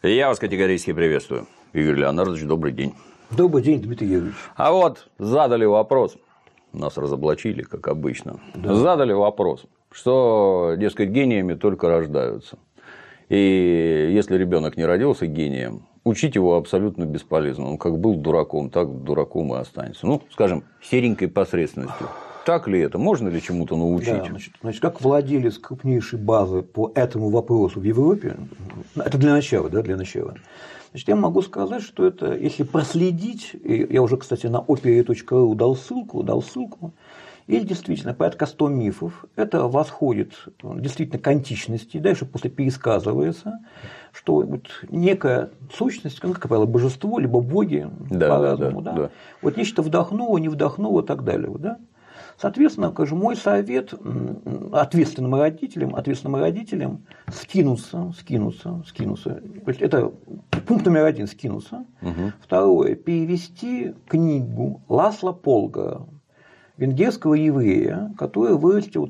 Я вас категорически приветствую. Игорь Леонардович, добрый день. Добрый день, Дмитрий Юрьевич. А вот задали вопрос, нас разоблачили, как обычно. Да. Задали вопрос, что, дескать, гениями только рождаются. И если ребенок не родился гением, учить его абсолютно бесполезно. Он как был дураком, так дураком и останется. Ну, скажем, серенькой посредственностью. Так ли это? Можно ли чему-то научить? Да, значит, как владелец крупнейшей базы по этому вопросу в Европе, это для начала, да, для начала. Значит, я могу сказать, что это, если проследить, и я уже, кстати, на opera.ru дал ссылку, или действительно порядка 100 мифов, это восходит действительно к античности, дальше после пересказывается, что вот некая сущность, как правило, божество, либо боги по-разному, да. Вот нечто вдохнуло, не вдохнуло и так далее. Да? Соответственно, скажем, мой совет ответственным родителям скинуться. То есть это пункт номер 1 – скинуться. Второе – перевести книгу Ласло Полгара, венгерского еврея, который вырастил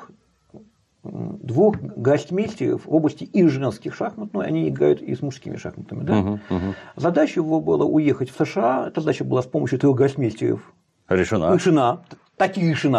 двух гроссмейстеров в области и женских шахмат, но они играют и с мужскими шахматами. Да? Задача его была уехать в США, эта задача была с помощью 3 гроссмейстеров решена. Так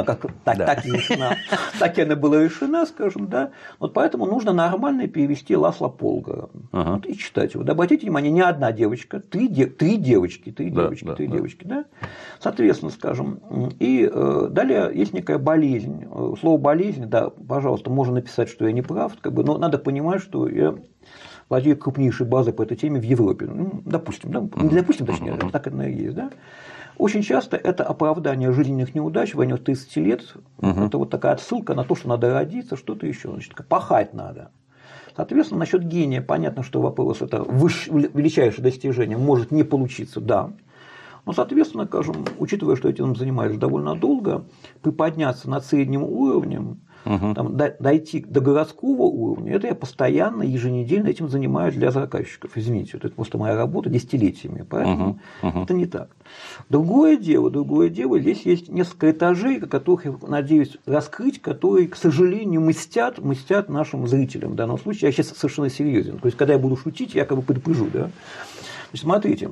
она была решена, скажем, да. Вот поэтому нужно нормально перевести Ласло Полгара вот, и читать его. Да, обратите внимание, не одна девочка, три девочки, да. Соответственно, скажем, и далее есть некая болезнь. Слово болезнь, да, пожалуйста, можно написать, что я не прав, но надо понимать, что я владею крупнейшей базой по этой теме в Европе. Ну, допустим, точнее, так это и есть, да. Очень часто это оправдание жизненных неудач в районе 30 лет. Это вот такая отсылка на то, что надо родиться, что-то еще. Значит, пахать надо. Соответственно, насчет гения понятно, что вопрос это величайшее достижение может не получиться, да. Но, соответственно, скажем, учитывая, что этим занимаюсь довольно долго, приподняться над средним уровнем, дойти до городского уровня, это я постоянно, еженедельно этим занимаюсь для заказчиков. Извините, это просто моя работа десятилетиями, поэтому это не так. Другое дело, здесь есть несколько этажей, о которых я надеюсь раскрыть, которые, к сожалению, мстят нашим зрителям. В данном случае я сейчас совершенно серьезен. То есть, когда я буду шутить, я как бы предупрежу. Да? Значит, смотрите,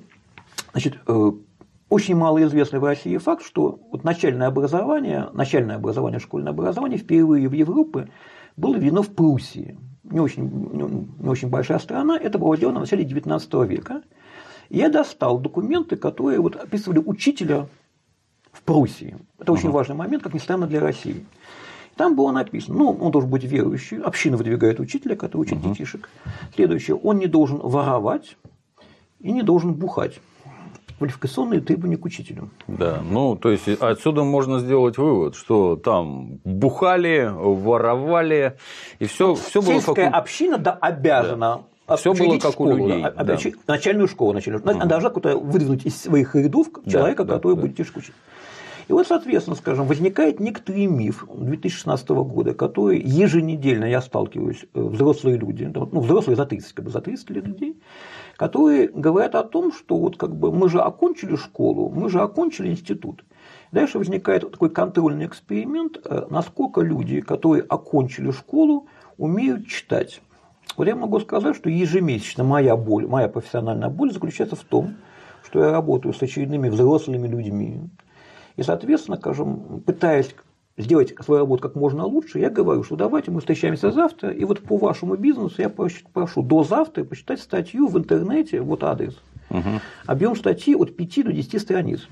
очень малоизвестный в России факт, что вот начальное образование, школьное образование впервые в Европе было введено в Пруссии. Не очень большая страна, это было сделано в начале XIX века. И я достал документы, которые вот описывали учителя в Пруссии. Это очень важный момент, как ни странно, для России. Там было написано, он должен быть верующий, община выдвигает учителя, который учит детишек. Следующее, он не должен воровать и не должен бухать. Квалификационные требования к учителю. Да, то есть отсюда можно сделать вывод, что там бухали, воровали, и все было как сельская община обязана. Да. Все было как у людей. Начальную школу. Она должна выдвинуть из своих рядов человека, который будет детишек учить. И вот, соответственно, скажем, возникает некоторый миф 2016 года, который еженедельно я сталкиваюсь, взрослые люди, взрослые за 30 лет людей, которые говорят о том, что вот как бы мы же окончили школу, мы же окончили институт. Дальше возникает такой контрольный эксперимент, насколько люди, которые окончили школу, умеют читать. Вот я могу сказать, что ежемесячно моя профессиональная боль заключается в том, что я работаю с очередными взрослыми людьми. И, соответственно, скажем, пытаясь сделать свою работу как можно лучше, я говорю, что давайте мы встречаемся завтра, и вот по вашему бизнесу я прошу до завтра почитать статью в интернете, вот адрес. Объем статьи от 5 до 10 страниц.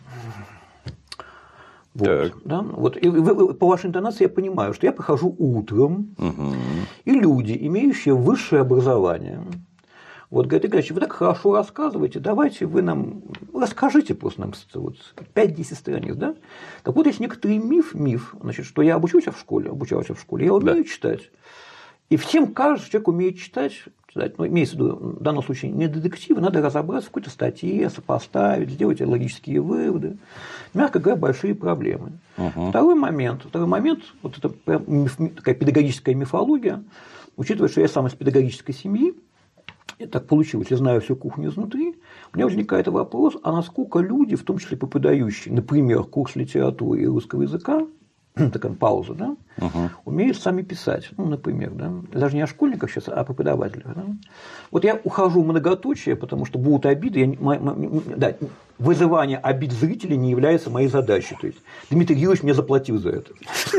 Вот, да? Вот. И по вашей интонации я понимаю, что я прихожу утром, и люди, имеющие высшее образование, вот говорят: Игорь, вы так хорошо рассказываете, давайте вы нам расскажите просто нам 5-10 страниц, да? Так вот, есть некоторый миф, значит, что я обучался в школе, я умею читать. И всем кажется, что человек умеет читать, имеется в виду, в данном случае не детективы, надо разобраться в какой-то статье, сопоставить, сделать логические выводы. Мягко говоря, большие проблемы. Второй момент, вот это такая педагогическая мифология, учитывая, что я сам из педагогической семьи, и так получилось, я знаю всю кухню изнутри, у меня возникает вопрос, а насколько люди, в том числе преподающие, например, курс литературы и русского языка, такая пауза, да, умеют сами писать. Ну, например, да, даже не о школьниках сейчас, а о преподавателях. Да. Вот я ухожу в многоточие, потому что будут обиды. Да, вызывание обид зрителей не является моей задачей. То есть Дмитрий Юрьевич мне заплатил за это.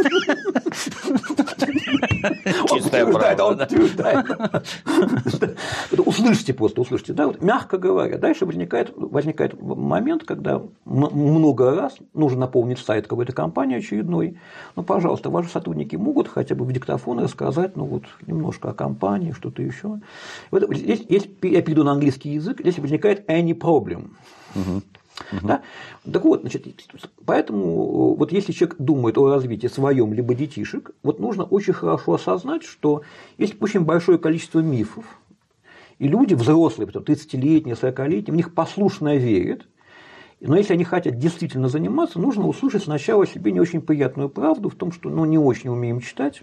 Чистая правда. Он утверждает. Услышьте просто, услышьте. Да, вот, мягко говоря, дальше возникает момент, когда много раз нужно наполнить сайт какой-то компании очередной. Ну, пожалуйста, ваши сотрудники могут хотя бы в диктофон рассказать, ну, вот, немножко о компании, что-то еще. Вот здесь, я перейду на английский язык, здесь возникает any problem. Да? Так вот, значит, поэтому вот если человек думает о развитии своем либо детишек, вот нужно очень хорошо осознать, что есть очень большое количество мифов, и люди взрослые, 30-летние, 40-летние, в них послушно верят. Но если они хотят действительно заниматься, нужно услышать сначала себе не очень приятную правду в том, что не очень умеем читать.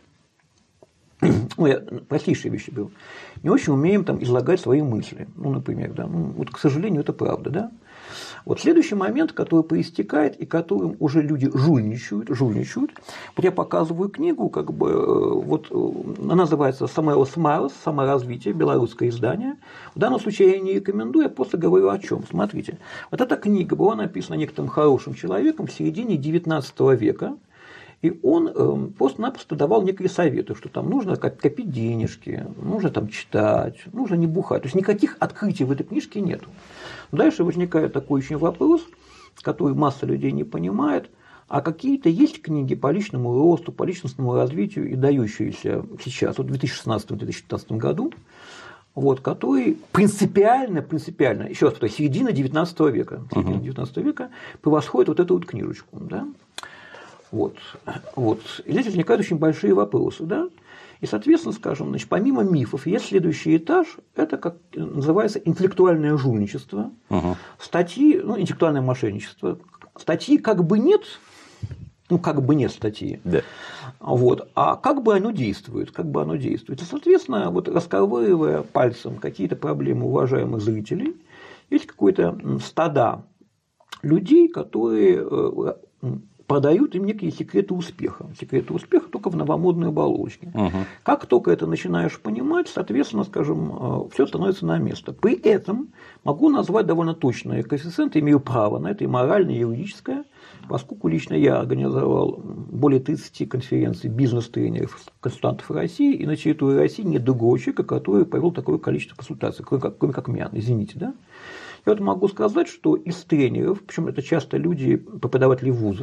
Я простейшие вещи беру. Не очень умеем там излагать свои мысли. Ну, например, да. Вот, к сожалению, это правда, да. Вот следующий момент, который проистекает и которым уже люди жульничают. Вот я показываю книгу, как бы, вот, она называется «Самоэл Смайлс. Саморазвитие. Белорусское издание». В данном случае я ее не рекомендую, я просто говорю о чем. Смотрите, вот эта книга была написана некоторым хорошим человеком в середине XIX века. И он просто-напросто давал некие советы, что там нужно копить денежки, нужно там читать, нужно не бухать. То есть никаких открытий в этой книжке нет. Дальше возникает такой очень вопрос, который масса людей не понимает, а какие-то есть книги по личному росту, по личностному развитию и дающиеся сейчас, вот в 2016-2015 году, вот, которые принципиально, еще раз повторяю, середина XIX века, превосходят вот эту вот книжечку. Да? Вот. И здесь возникают очень большие вопросы, да? И, соответственно, скажем, значит, помимо мифов, есть следующий этаж, это, как называется, интеллектуальное жульничество, статьи, интеллектуальное мошенничество, статьи как бы нет статьи, да. Вот, а как бы оно действует, И, соответственно, вот расковыривая пальцем какие-то проблемы уважаемых зрителей, есть какое-то стадо людей, которые продают им некие секреты успеха. Секреты успеха только в новомодной оболочке. Как только это начинаешь понимать, соответственно, скажем, все становится на место. При этом могу назвать довольно точные коэффициенты, имею право на это и моральное, и юридическое, поскольку лично я организовал более 30 конференций бизнес-тренеров, консультантов России, и на территории России нет другого человека, который провел такое количество консультаций, кроме как меня, извините, да? Я вот могу сказать, что из тренеров, причем это часто люди, преподаватели вузов,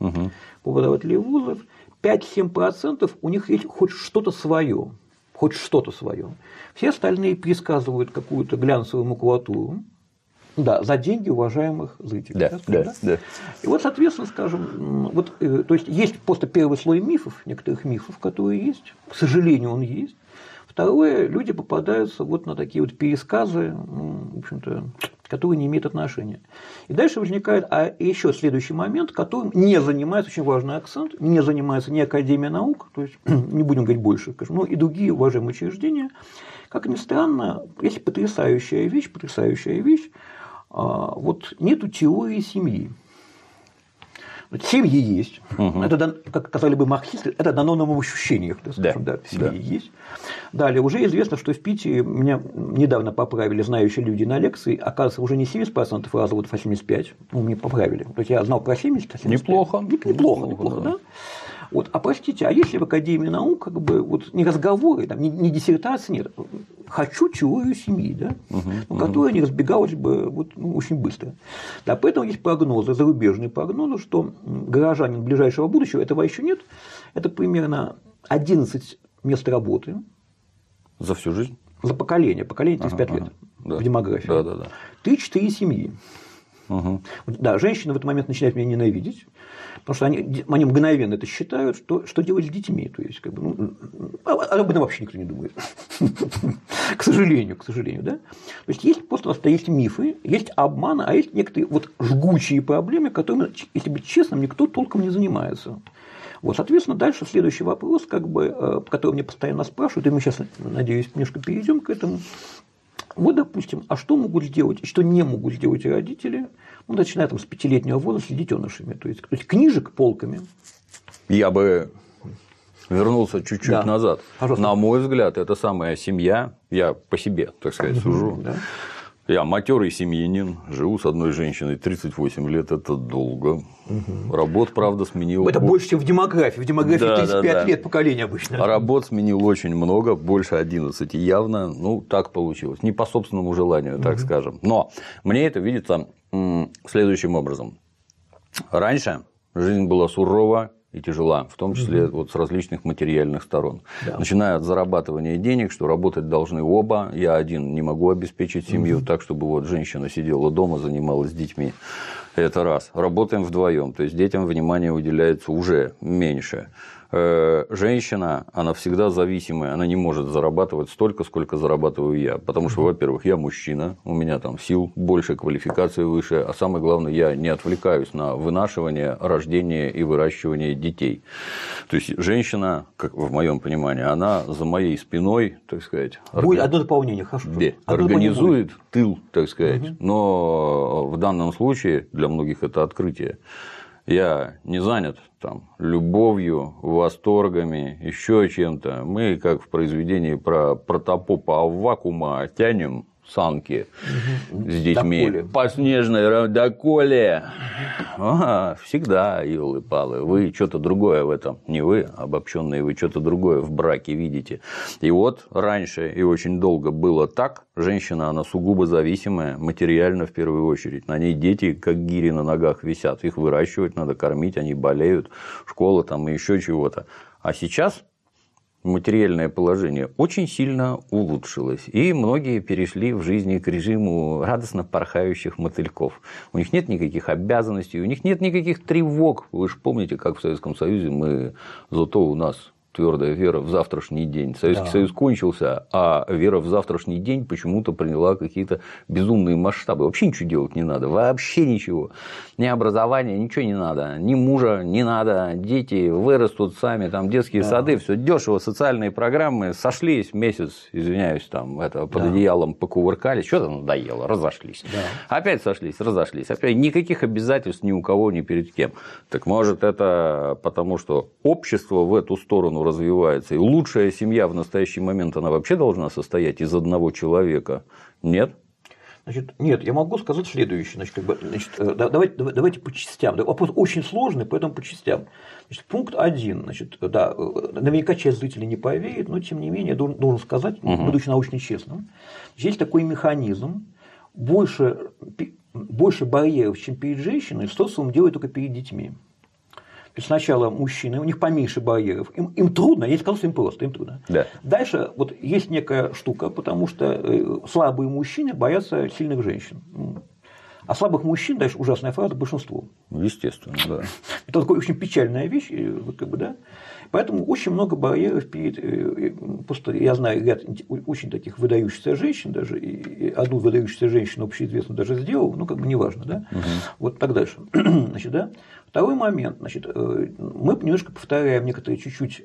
5-7% у них есть хоть что-то свое. Все остальные пересказывают какую-то глянцевую макулатуру, да, за деньги уважаемых зрителей. Да. И вот, соответственно, скажем, то есть есть просто первый слой мифов, некоторых мифов, которые есть, к сожалению, он есть. Второе, люди попадаются вот на такие вот пересказы, в общем-то, которые не имеют отношения. И дальше возникает еще следующий момент, которым не занимается, очень важный акцент, не занимается ни Академия наук, то есть не будем говорить больше, скажем, но и другие уважаемые учреждения. Как ни странно, есть потрясающая вещь, вот нету теории семьи. Семьи есть, это, как сказали бы марксисты, это дано нам в ощущениях, скажем, да, семьи есть. Далее, уже известно, что в Питере меня недавно поправили знающие люди на лекции, оказывается, уже не 70% разводов, а 75%, мне поправили. То есть я знал про 70%, а 75%. Неплохо, да? Вот, а простите, а если в Академии наук как бы вот не разговоры, там, не диссертации, нет, хочу теорию семьи, да, которая не разбегалась бы очень быстро. Да, поэтому есть прогнозы, зарубежные прогнозы, что горожанин ближайшего будущего, этого еще нет, это примерно 11 мест работы. За всю жизнь? За поколение 35 лет в демографии. 3-4 семьи. Да, женщины в этот момент начинают меня ненавидеть, потому что они мгновенно это считают, что делать с детьми. То есть, как бы, об этом вообще никто не думает. К сожалению, да. То есть просто есть мифы, есть обманы, а есть некоторые вот жгучие проблемы, которыми, если быть честным, никто толком не занимается. Вот, соответственно, дальше следующий вопрос, как бы, который мне постоянно спрашивают, и мы сейчас, надеюсь, немножко перейдем к этому. Вот, допустим, а что могут сделать, и что не могут сделать родители, начиная там, с 5-летнего возраста, с детенышами. То есть книжек полками Я бы вернулся чуть-чуть назад. Пожалуйста. На мой взгляд, это самая семья, я по себе, так сказать, сужу. Да. Я матерый семьянин, живу с одной женщиной 38 лет, это долго. Работ, правда, сменил. Это больше, чем в демографии. В демографии 35 лет поколение обычно. Работ сменил очень много, больше 11 явно. Ну, так получилось. Не по собственному желанию, так скажем. Но мне это видится следующим образом. Раньше жизнь была сурова и тяжела, в том числе вот с различных материальных сторон. Да. Начиная от зарабатывания денег, что работать должны оба. Я один не могу обеспечить семью так, чтобы вот женщина сидела дома, занималась детьми. Это раз. Работаем вдвоем, то есть детям внимание уделяется уже меньше. Женщина, она всегда зависимая, она не может зарабатывать столько, сколько зарабатываю я. Потому что, во-первых, я мужчина, у меня там сил больше, квалификация выше, а самое главное, я не отвлекаюсь на вынашивание, рождение и выращивание детей. То есть женщина, как в моем понимании, она за моей спиной, так сказать, будет одно дополнение, хорошо. Организует тыл, так сказать. Но в данном случае для многих это открытие. Я не занят там любовью, восторгами, еще чем-то. Мы, как в произведении про протопопа Аввакума, тянем санки с детьми по снежной доколе. Всегда, елы-палы. Вы что-то другое в этом. Не вы, обобщенные, вы что-то другое в браке видите. И вот раньше и очень долго было так. Женщина, она сугубо зависимая, материально в первую очередь. На ней дети, как гири на ногах, висят. Их выращивать надо, кормить, они болеют. Школа там и еще чего-то. А сейчас материальное положение очень сильно улучшилось, и многие перешли в жизни к режиму радостно порхающих мотыльков. У них нет никаких обязанностей, у них нет никаких тревог. Вы же помните, как в Советском Союзе зато у нас твердая вера в завтрашний день. Советский Союз кончился, а вера в завтрашний день почему-то приняла какие-то безумные масштабы. Вообще ничего делать не надо, вообще ничего. Ни образования, ничего не надо, ни мужа не надо, дети вырастут сами, там детские сады, все дешево, социальные программы, сошлись месяц, извиняюсь, там под одеялом покувыркались, что-то надоело, разошлись. Опять сошлись, разошлись, опять никаких обязательств ни у кого, ни перед кем. Так может, это потому, что общество в эту сторону развивается, и лучшая семья в настоящий момент, она вообще должна состоять из одного человека? Нет? Значит, нет, я могу сказать следующее. Давайте по частям. Вопрос очень сложный, поэтому по частям. Значит, пункт 1. Наверняка часть зрителей не поверит, но тем не менее я должен сказать, будучи научно честным, есть такой механизм, больше барьеров, чем перед женщиной, социум делает только перед детьми. То есть сначала мужчины, у них поменьше барьеров, им трудно, я не сказал, что им просто, им трудно. Да. Дальше вот есть некая штука, потому что слабые мужчины боятся сильных женщин. А слабых мужчин, дальше ужасная фраза, большинство. Естественно, да. Это такая очень печальная вещь, да. Поэтому очень много барьеров перед. Просто я знаю ряд очень таких выдающихся женщин, даже и одну выдающуюся женщину общеизвестную даже сделал, неважно, да. Вот так дальше. Значит, да. Второй момент, значит, мы немножко повторяем некоторые чуть-чуть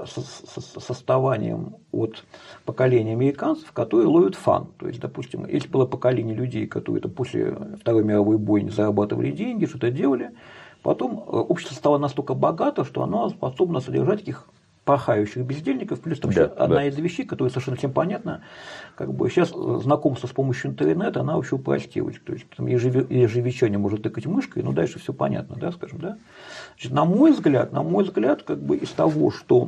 с отставанием от поколения американцев, которые ловят фан. То есть, допустим, если было поколение людей, которые после Второй мировой войны зарабатывали деньги, что-то делали, потом общество стало настолько богато, что оно способно содержать таких порхающих бездельников, плюс там еще одна из вещей, которая совершенно всем понятна, сейчас знакомство с помощью интернета, она вообще упростилась, то есть там ежевечерне может тыкать мышкой, но дальше все понятно, да, скажем, да. Значит, на мой взгляд, из того, что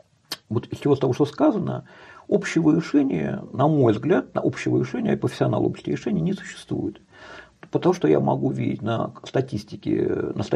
сказано, общего решения, на мой взгляд, общего решения, профессионал области решения не существует. Потому что я могу видеть на статистике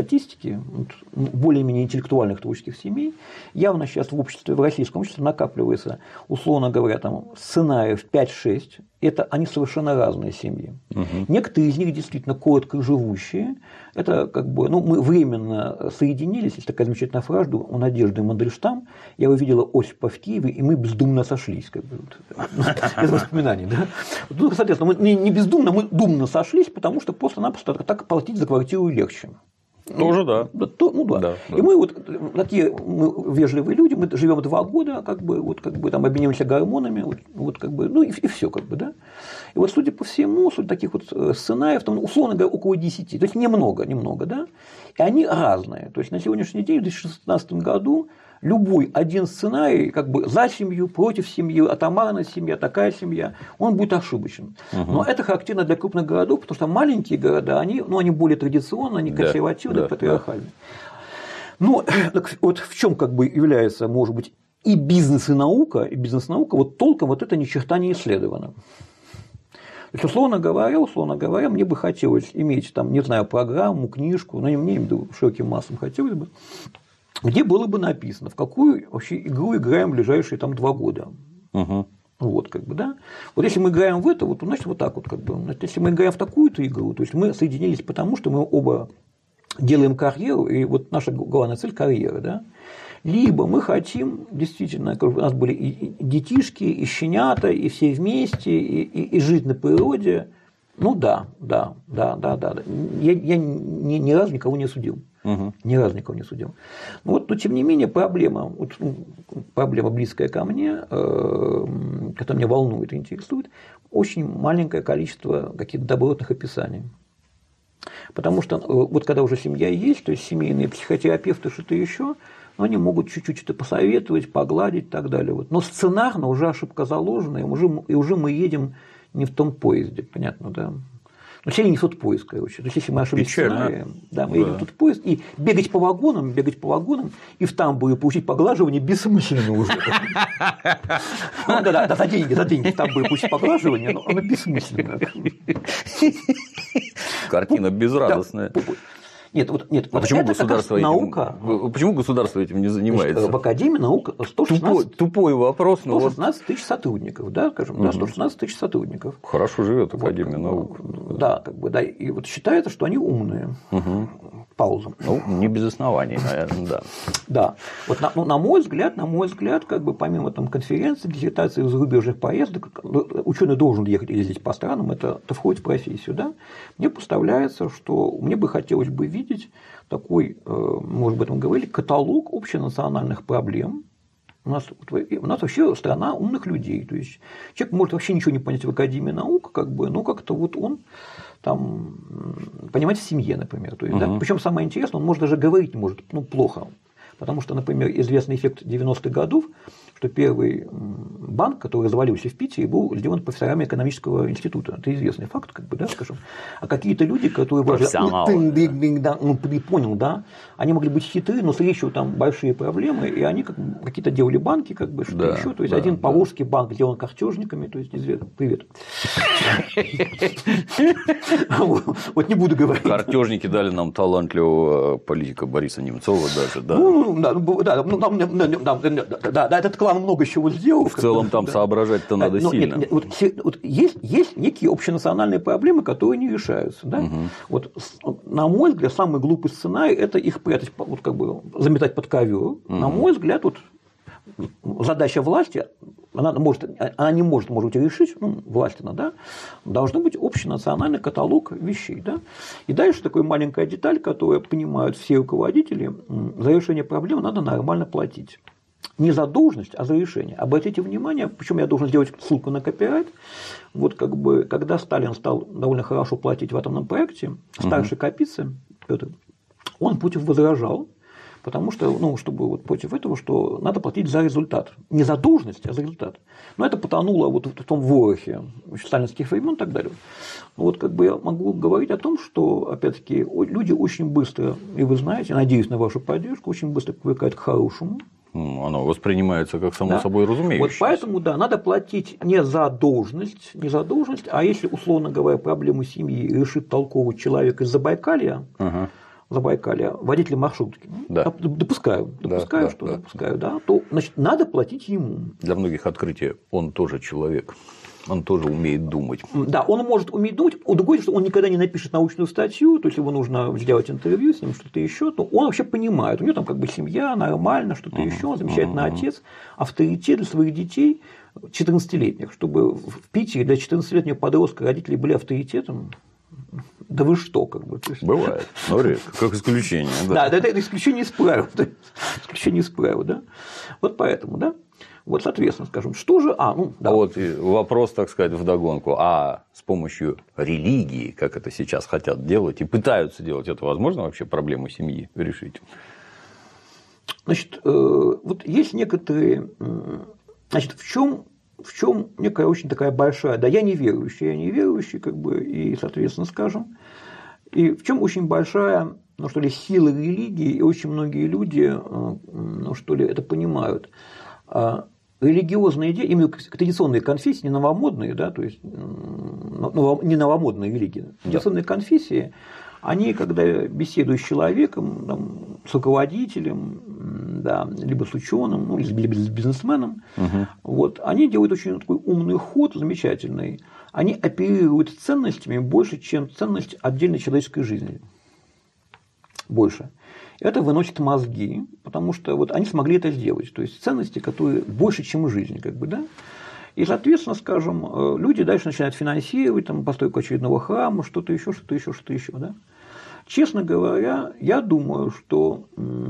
более-менее интеллектуальных творческих семей, явно сейчас в российском обществе накапливается, условно говоря, там, сценариев 5-6, это они совершенно разные семьи. Некоторые из них действительно коротко живущие, это мы временно соединились, есть такая замечательная фраза у Надежды Мандельштам, я увидела Осипа в Киеве, и мы бездумно сошлись, из воспоминаний. Да? Соответственно, мы не бездумно, мы думно сошлись, потому что просто-напросто так платить за квартиру легче. Тоже да. Да. И мы вот такие вежливые люди, мы живем 2 года, там обмениваемся гормонами, и все, да. И вот, судя по всему, суть таких вот сценариев, там, условно говоря, около 10, то есть немного, да, и они разные. То есть на сегодняшний день, в 2016 году, любой один сценарий, за семью, против семьи, атомарная семья, такая семья, он будет ошибочен. Но это характерно для крупных городов, потому что маленькие города, они более традиционные, они консервативные, патриархальные. Но вот в чем является, может быть, и бизнес, и наука, вот толком вот это ни черта не исследовано. То есть, условно говоря, мне бы хотелось иметь там, не знаю, программу, книжку, но не мне, широким массам хотелось бы, где было бы написано, в какую вообще игру играем в ближайшие там 2 года. Вот, да. Вот если мы играем в это, значит, вот так вот, значит, если мы играем в такую-то игру, то есть мы соединились потому, что мы оба делаем карьеру, и вот наша главная цель – карьера, да. Либо мы хотим, действительно, у нас были и детишки, и щенята, и все вместе, и жить на природе. Да. Я ни разу никого не осудил. Ни разу никого не судил. Но тем не менее, проблема близкая ко мне, которая меня волнует и интересует, очень маленькое количество каких-то добротных описаний. Потому что когда уже семья есть, то есть семейные психотерапевты, что-то еще, они могут чуть-чуть это посоветовать, погладить и так далее. Но сценарно уже ошибка заложена, и уже мы едем не в том поезде, понятно, да? Но все несут в поезд, короче. То есть, если мы ошиблись сценарием, мы едем тут в поезд, и бегать по вагонам, и в тамбуре получить поглаживание бессмысленно уже. За деньги в тамбуре получить поглаживание, но оно бессмысленно. Картина безрадостная. Нет, почему это государство наука. Почему государство этим не занимается? В Академии наук 116 тупой вопрос, 116 тысяч сотрудников, да, скажем, 116 тысяч сотрудников. Хорошо живет Академия наук. Да, и считается, что они умные. Пауза. Не без оснований, наверное, да. Да. На мой взгляд, помимо там конференций, диссертаций, зарубежных поездок, ученый должен ездить по странам, это входит в профессию, да. Мне представляется, что мне бы хотелось бы видеть такой, мы уже об этом говорили, каталог общенациональных проблем. У нас вообще страна умных людей. То есть человек может вообще ничего не понять в Академии наук, но как-то он там понимать в семье, например. То есть, да? Причем самое интересное, он может даже говорить может плохо. Потому что, например, известный эффект 90-х годов, что первый банк, который развалился в Питере, был сделан профессорами экономического института. Это известный факт, скажем. А какие-то люди, которые понял, да, они могли быть хитры, но с речью там большие проблемы, и они какие-то делали банки, что-то еще. То есть один Поволжский банк сделан картежниками, то есть известно. Привет. Вот не буду говорить. Картежники дали нам талантливого политика Бориса Немцова даже, да. Да, этот клан много чего сделал. В целом там соображать-то надо сильно. Есть некие общенациональные проблемы, которые не решаются. Да? На мой взгляд, самый глупый сценарий – это их прятать, заметать под ковер. На мой взгляд, задача власти, она не может быть, решить, власть она, да, должен быть общенациональный каталог вещей. Да? И дальше такая маленькая деталь, которую понимают все руководители, за решение проблем надо нормально платить. Не за должность, а за решение. Обратите внимание, причем я должен сделать ссылку на копирайт. Когда Сталин стал довольно хорошо платить в атомном проекте, старший Капицы Петр, он против возражал, потому что, чтобы против этого, что надо платить за результат. Не за должность, а за результат. Но это потонуло в том ворохе сталинских времен и так далее. Я могу говорить о том, что, опять-таки, люди очень быстро, и вы знаете, надеюсь на вашу поддержку, очень быстро привыкают к хорошему. Оно воспринимается как само собой разумеющееся. Поэтому, надо платить не за должность, а если, условно говоря, проблему семьи решит толковый человек из Забайкалья, водитель маршрутки, допускаю, то, значит, надо платить ему. Для многих открытие, он тоже человек. Он тоже умеет думать. Да, он может уметь думать. Другое, что он никогда не напишет научную статью, то есть его нужно сделать интервью с ним, что-то еще, то он вообще понимает. У него там семья, нормально, что-то еще, он замечательный отец, авторитет для своих детей 14-летних, чтобы в Питере для 14-летнего подростка родители были авторитетом. Да вы что, как бы. Бывает, но редко, как исключение. Да, это исключение из правил. Исключение из правил, да. Вот поэтому, да. Вот, соответственно, скажем, что же. Да. Вот вопрос, так сказать, вдогонку. А с помощью религии, как это сейчас хотят делать и пытаются делать, это возможно вообще проблему семьи решить? Значит, вот есть некоторые. Значит, в чем некая очень такая большая. Да, я неверующий, как бы, и, соответственно, скажем. И в чем очень большая, сила религии, и очень многие люди, это понимают. Религиозные идеи, именно традиционные конфессии, не новомодные, да, то есть не новомодные религии, традиционные конфессии, они, когда беседуют с человеком, там, с руководителем, да, либо с ученым, либо с бизнесменом, вот, они делают очень такой умный ход, замечательный. Они оперируют ценностями больше, чем ценность отдельной человеческой жизни. Больше. Это выносит мозги, потому что вот они смогли это сделать. То есть ценности, которые больше, чем жизнь, как бы, да. И, соответственно, скажем, люди дальше начинают финансировать там, постройку очередного храма, что-то еще, да. Честно говоря, я думаю, что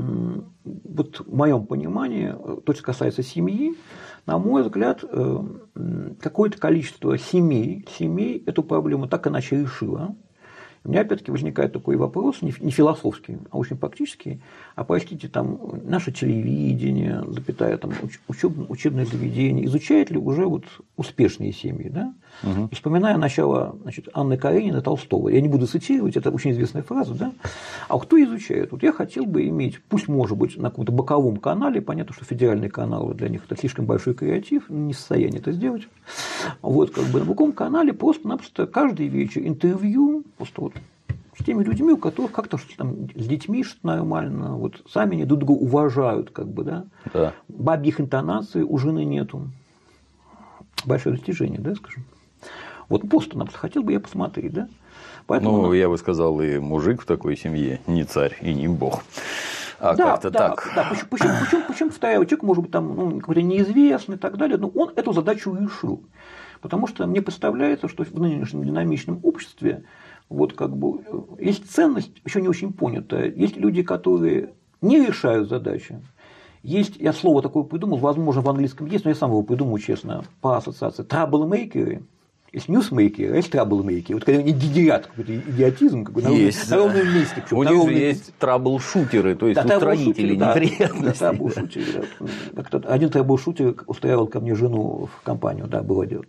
вот в моем понимании, то, что касается семьи, на мой взгляд, какое-то количество семей эту проблему так иначе решило. У меня опять-таки возникает такой вопрос, не философский, а очень практический. А простите, там наше телевидение, там, учебные заведения, изучают ли уже вот успешные семьи, да? И вспоминая начало, значит, Анны Карениной, Толстого, я не буду цитировать, это очень известная фраза, да? А кто изучает? Вот я хотел бы иметь, пусть может быть на каком-то боковом канале, понятно, что федеральные каналы для них это слишком большой креатив, не в состоянии это сделать. Вот как бы на боковом канале просто-напросто каждый вечер интервью, просто вот с теми людьми, у которых как-то там с детьми что-то нормально, вот сами они друг друга уважают, как бы, да. Бабьих интонаций у жены нету. Большое достижение, да, скажем. Вот просто-напросто хотел бы я посмотреть, да. Поэтому, я бы сказал, и мужик в такой семье не царь и не бог. А да, как-то так. Да, причем второй человек, может быть, там какой-то неизвестный и так далее, но он эту задачу решил. Потому что мне представляется, что в нынешнем динамичном обществе вот как бы есть ценность, еще не очень понятая. Есть люди, которые не решают задачи. Есть, я слово такое придумал, возможно, в английском есть, но я сам его придумал, честно, по ассоциации. Траблмейкеры. Есть ньюсмейкеры, а есть траблмейкеры. Вот когда они дедят какой-то идиотизм, как бы, на ровном месте. У них же есть траблшутеры, то есть устранители неприятностей. Да, траблшутеры. Один траблшутер устраивал ко мне жену в компанию, да, было дело.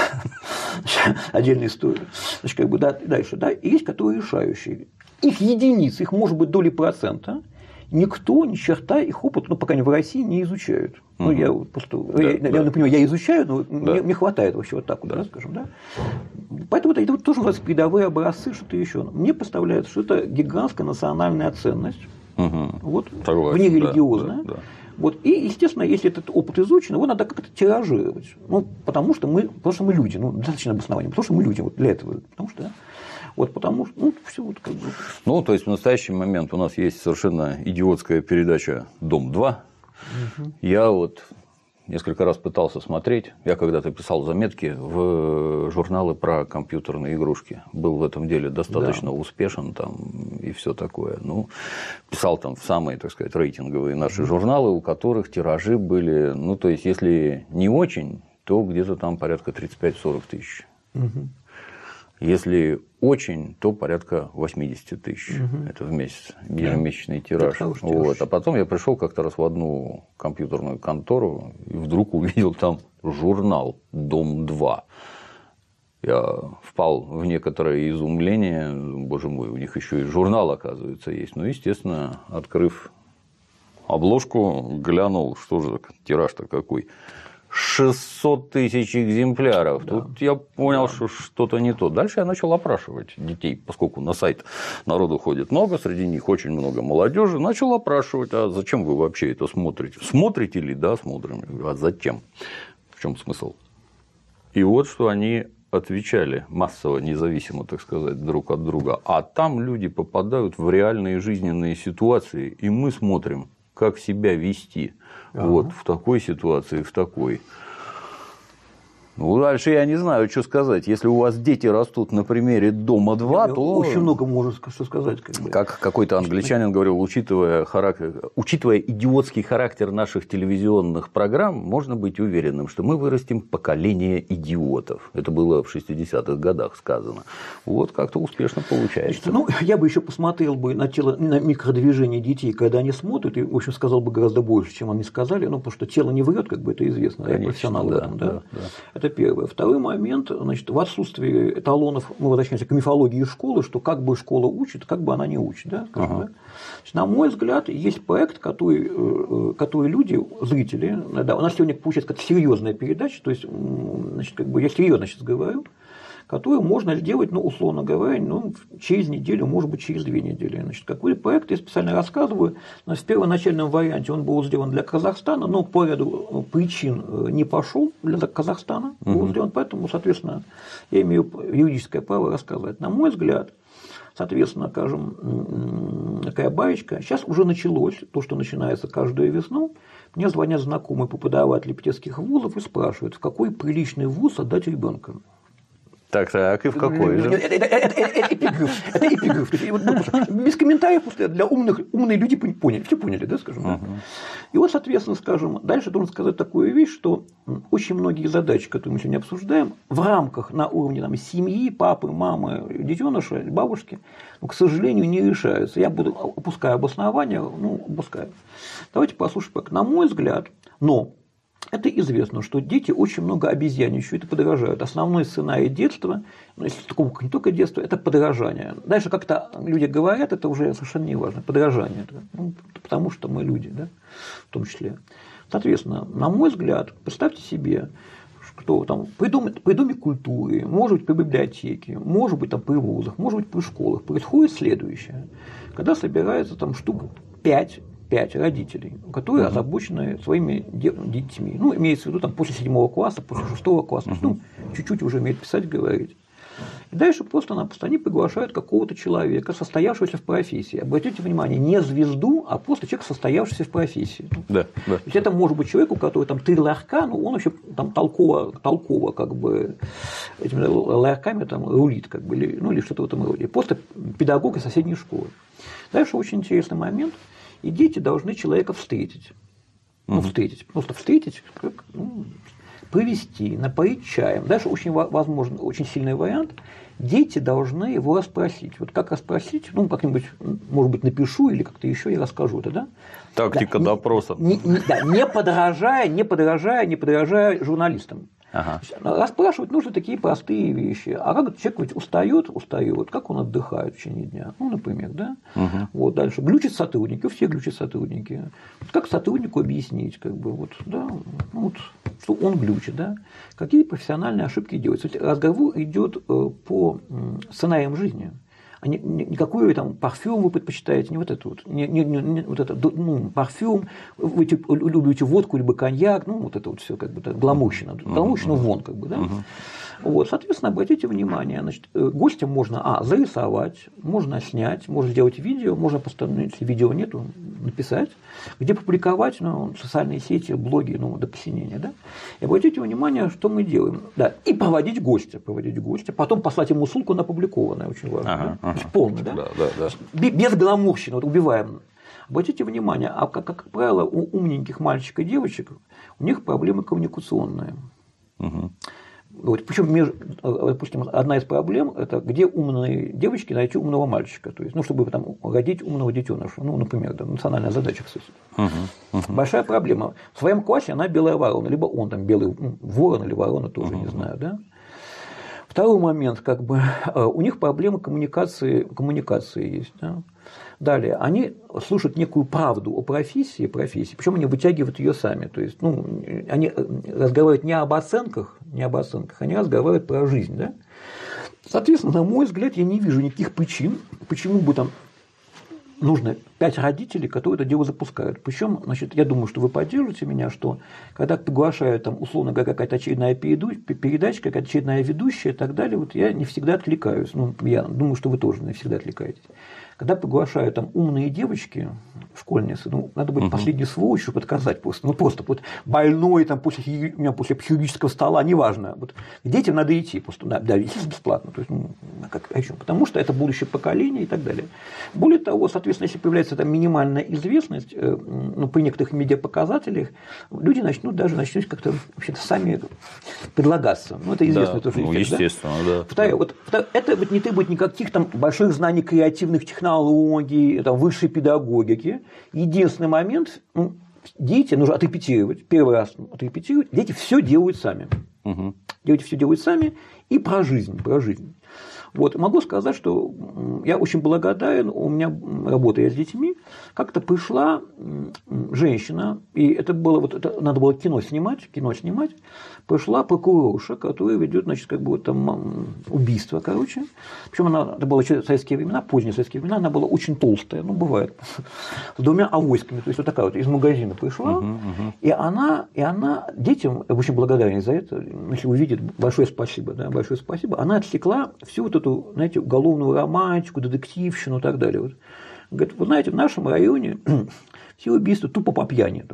Отдельная история. Значит, как бы, да, дальше, да, и есть, которые решающие. Их единицы, их может быть доли процента. Никто, ни черта их опыт, пока не в России, не изучают. Я просто, я понимаю, я изучаю, но мне хватает вообще вот так вот, да, скажем, да. Поэтому это вот тоже у нас передовые образцы, что-то еще. Мне представляется, что это гигантская национальная ценность, вот, внерелигиозная. Вот, и, естественно, если этот опыт изучен, его надо как-то тиражировать. Потому что мы люди, достаточно обоснования, потому что мы люди, вот для этого. Потому что, потому что, все вот как бы. То есть в настоящий момент у нас есть совершенно идиотская передача «Дом-2». Я вот несколько раз пытался смотреть. Я когда-то писал заметки в журналы про компьютерные игрушки. Был в этом деле достаточно успешен там и все такое. Писал там в самые, так сказать, рейтинговые наши журналы, у которых тиражи были, то есть, если не очень, то где-то там порядка 35-40 тысяч. Если очень, то порядка 80 тысяч. Это в месяц, ежемесячный тираж. А потом я пришел как-то раз в одну компьютерную контору и вдруг увидел там журнал «Дом-2». Я впал в некоторое изумление. Боже мой, у них еще и журнал, оказывается, есть. Естественно, открыв обложку, глянул, что же тираж-то какой. 600 тысяч экземпляров. Тут я понял, что что-то не то. Дальше я начал опрашивать детей, поскольку на сайт народу ходит много, среди них очень много молодежи. Начал опрашивать, а зачем вы вообще это смотрите? Смотрите ли? Да, смотрим. Я говорю, а зачем? В чем смысл? И вот что они отвечали массово, независимо, так сказать, друг от друга. А там люди попадают в реальные жизненные ситуации, и мы смотрим, как себя вести. Вот в такой ситуации, в такой. Ну, дальше я не знаю, что сказать. Если у вас дети растут на примере «Дома-2», то… Очень много можно что сказать. Как какой-то англичанин говорил, учитывая идиотский характер наших телевизионных программ, можно быть уверенным, что мы вырастим поколение идиотов. Это было в 60-х годах сказано. Вот как-то успешно получается. Я бы еще посмотрел бы на микродвижение детей, когда они смотрят, и, в общем, сказал бы гораздо больше, чем они сказали, потому что тело не врет, это известно, я профессионал в этом. Да. Это первое. Второй момент, в отсутствии эталонов, мы возвращаемся к мифологии школы, что как бы школа учит, как бы она не учит. Да, скажем, да? На мой взгляд, есть проект, который люди, зрители, да, у нас сегодня получается как серьезная передача, то есть, я серьезно сейчас говорю, которую можно сделать, условно говоря, через неделю, может быть, через 2 недели. Какой проект, я специально рассказываю, в первоначальном варианте он был сделан для Казахстана, но по ряду причин не пошел для Казахстана, был сделан, поэтому, соответственно, я имею юридическое право рассказать. На мой взгляд, соответственно, скажем, такая баечка, сейчас уже началось, то, что начинается каждую весну, мне звонят знакомые преподаватели питерских вузов и спрашивают, в какой приличный вуз отдать ребенка. Так, и в какой же? Это эпиграф. Без комментариев, для умные люди поняли, все поняли, да, скажем. Да? И вот, соответственно, скажем, дальше должен сказать такую вещь, что очень многие задачи, которые мы сегодня обсуждаем, в рамках на уровне семьи, папы, мамы, детеныша, бабушки, к сожалению, не решаются. Я буду опускаю обоснования, опускаю. Давайте послушаем. На мой взгляд, это известно, что дети очень много обезьяничают и подражают. Основной сценарий детства, если не только детства, это подражание. Дальше как-то люди говорят, это уже совершенно не важно. Подражание. Потому что мы люди, да, в том числе. Соответственно, на мой взгляд, представьте себе, что при доме культуры, может быть, при библиотеке, может быть, при вузах, может быть, при школах происходит следующее. Когда собирается штук 5 родителей, которые озабочены своими детьми. Имеется в виду после 7 класса, после 6 класса, чуть-чуть уже умеют писать, говорить. И дальше просто-напросто они приглашают какого-то человека, состоявшегося в профессии. Обратите внимание, не звезду, а просто человек, состоявшийся в профессии. Да. То есть это может быть человек, у которого 3 ларька, он вообще толково этими ларьками рулит, или что-то в этом роде. Просто педагог из соседней школы. Дальше очень интересный момент. И дети должны человека встретить. Просто встретить, привести, напоить чаем. Дальше очень сильный вариант. Дети должны его расспросить. Вот как расспросить? Как-нибудь, может быть, напишу или как-то еще и расскажу это, да? Тактика допроса. Не подражая журналистам. Расспрашивать нужно такие простые вещи. А как человек ведь устает, как он отдыхает в течение дня? Например, да? Вот дальше. Глючат сотрудники, у всех глючат сотрудники. Как сотруднику объяснить, что он глючит, да? Какие профессиональные ошибки делаются? Разговор идет по сценариям жизни. Никакой парфюм вы предпочитаете, не парфюм, вы любите водку либо коньяк, это все гламурщина, вон, да. Вот, соответственно, обратите внимание, гостям можно зарисовать, можно снять, можно сделать видео, можно постановить, если видео нету, написать, где публиковать, социальные сети, блоги, до посинения, да. И обратите внимание, что мы делаем, да, и проводить гостя, потом послать ему ссылку на опубликованное, очень важно, полный, да? Да. Без гламурщины, убиваем. Обратите внимание, как правило, у умненьких мальчиков и девочек у них проблемы коммуникационные. Причем, допустим, одна из проблем – это где умные девочки найти умного мальчика, то есть, чтобы родить умного детеныша, например, национальная задача, кстати. Большая проблема. В своем классе она белая ворона, либо он белый ворон или ворона, тоже не знаю, да. Второй момент, у них проблемы коммуникации есть. Да? Далее, они слушают некую правду о профессии, причем они вытягивают ее сами. То есть, они разговаривают не об оценках, они разговаривают про жизнь. Да? Соответственно, на мой взгляд, я не вижу никаких причин, почему бы нужно 5 родителей, которые это дело запускают. Причем, я думаю, что вы поддержите меня, что когда приглашают, условно говоря, какая-то очередная передача, какая-то очередная ведущая и так далее, я не всегда откликаюсь. Я думаю, что вы тоже не всегда откликаетесь. когда приглашают там умные девочки, школьницы, ну, надо быть последней сволочью, чтобы отказать просто. Ну, просто вот больной там, у меня после хирургического стола, неважно. Вот, к детям надо идти просто, да, естественно, бесплатно. То есть, ну, потому что это будущее поколение и так далее. Более того, соответственно, если появляется там минимальная известность, ну, при некоторых медиапоказателях, люди начнут как-то вообще-то сами предлагаться. Ну, это известно тоже. Ну, естественно, да. Второе, вот, это вот не требует никаких там больших знаний креативных технологий, там, высшей педагогики. Единственный момент, ну, дети, нужно отрепетировать, первый раз отрепетировать, дети все делают сами. Дети все делают сами и про жизнь. Вот, могу сказать, что я очень благодарен, у меня, работая с детьми, как-то пришла женщина, и это было, вот это надо было кино снимать, пришла прокурорша, которая ведет, значит, как бы вот там убийство, короче. Причем она, это было советские времена, поздние советские времена, она была очень толстая, ну, бывает, с 2 авоськами, то есть вот такая вот из магазина пришла, и она детям, я очень благодарен за это, если увидит, большое спасибо, она отсекла всю вот эту, знаете, уголовную романтику, детективщину и так далее. Вот. Говорит, вы знаете, в нашем районе все убийства тупо по пьяни.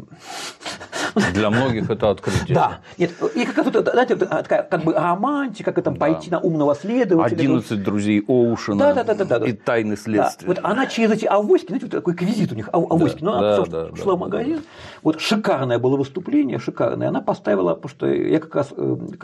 Для многих это открытие. Да. Нет, и знаете, как бы романтика, как там пойти на умного следователя. 11 друзей Оушена и тайны следствия. Вот она через эти авоськи, знаете, вот такой квизит у них, авоськи, она шла в магазин. Вот шикарное было выступление, она поставила, потому что я как раз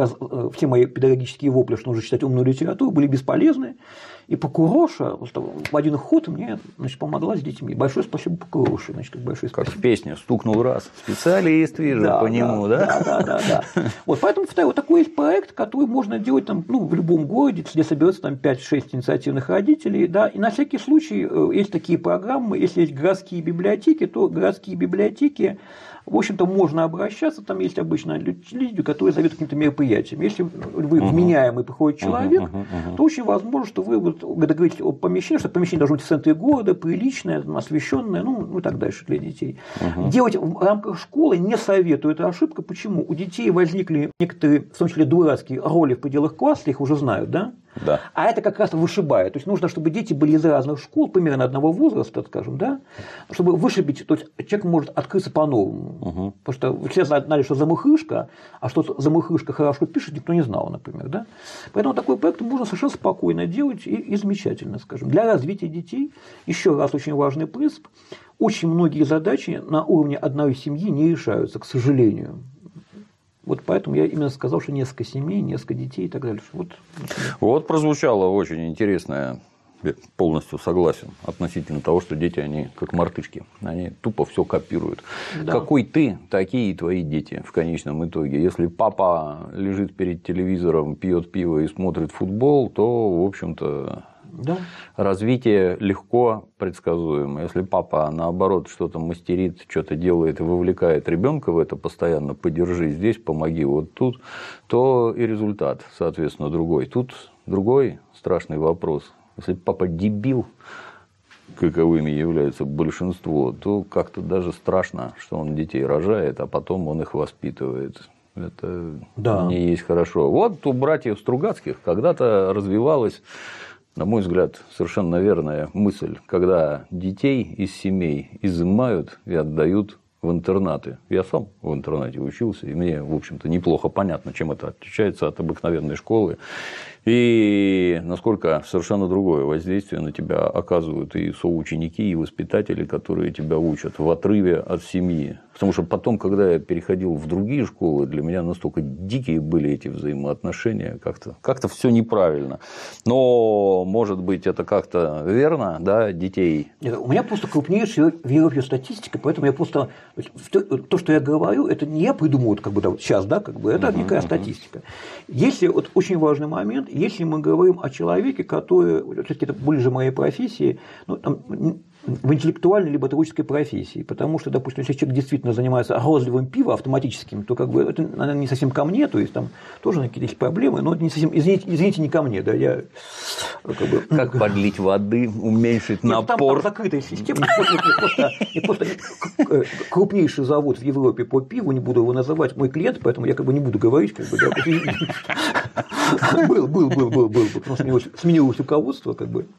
все мои педагогические вопли, что нужно читать умную литературу, были бесполезны. И прокурорша в один ход мне, значит, помогла с детьми. Большое спасибо прокурорше. Значит, большое спасибо. Как в песне «Стукнул раз». Специалист вижу по нему, да? Да. Вот, поэтому вот такой есть проект, который можно делать там, ну, в любом городе, где соберется там 5-6 инициативных родителей. Да, и на всякий случай есть такие программы. Если есть городские библиотеки, то городские библиотеки, в общем-то, можно обращаться, там есть обычно люди, которые зовут каким-то мероприятием. Если вы вменяемый приходит человек, то очень возможно, что вы договоритесь о помещении, что помещение должно быть в центре города, приличное, освещенное, ну и так дальше для детей. Делать в рамках школы не советую, это ошибка. Почему? У детей возникли некоторые, в том числе дурацкие роли в пределах класса, их уже знают, да? Да. А это как раз вышибает. То есть нужно, чтобы дети были из разных школ, примерно одного возраста, скажем, да, чтобы вышибить, то есть человек может открыться по-новому. Потому что все знали, что замухрышка, а что замухрышка хорошо пишет, никто не знал, например. Да? Поэтому такой проект можно совершенно спокойно делать и замечательно, скажем. Для развития детей, еще раз очень важный принцип, очень многие задачи на уровне одной семьи не решаются, к сожалению. Вот поэтому я именно сказал, что несколько семей, несколько детей и так далее. Вот прозвучало очень интересное, я полностью согласен, относительно того, что дети, они как мартышки, они тупо все копируют. Да. Какой ты, такие и твои дети в конечном итоге. Если папа лежит перед телевизором, пьет пиво и смотрит футбол, то, в общем-то, да, развитие легко предсказуемо. Если папа, наоборот, что-то мастерит, что-то делает и вовлекает ребенка в это постоянно, поддержи здесь, помоги вот тут, то и результат, соответственно, другой. Тут другой страшный вопрос. Если папа дебил, каковыми является большинство, то как-то даже страшно, что он детей рожает, а потом он их воспитывает. Это не есть хорошо. Вот у братьев Стругацких когда-то развивалась, на мой взгляд, совершенно верная мысль, когда детей из семей изымают и отдают в интернаты. Я сам в интернате учился, и мне, в общем-то, неплохо понятно, чем это отличается от обыкновенной школы. И насколько совершенно другое воздействие на тебя оказывают и соученики, и воспитатели, которые тебя учат в отрыве от семьи. Потому что потом, когда я переходил в другие школы, для меня настолько дикие были эти взаимоотношения, как-то все неправильно. Но, может быть, это как-то верно, да, детей? Нет, у меня просто крупнейшая в Европе статистика, поэтому я просто то, что я говорю, это не я придумал как бы, да, вот сейчас, да, как бы, это некая статистика. Если вот очень важный момент, если мы говорим о человеке, который, это ближе моей профессии, ну, там, в интеллектуальной либо творческой профессии, потому что, допустим, если человек действительно занимается розливым пива автоматическим, то как бы это, наверное, не совсем ко мне, то есть там тоже какие-то есть проблемы, но это не совсем, извините, не ко мне, да, я как бы… Как подлить воды, уменьшить напор. Там закрытая система, и просто крупнейший завод в Европе по пиву, не буду его называть, мой клиент, поэтому я как бы не буду говорить, как бы, да, был, потому что сменилось руководство, как бы.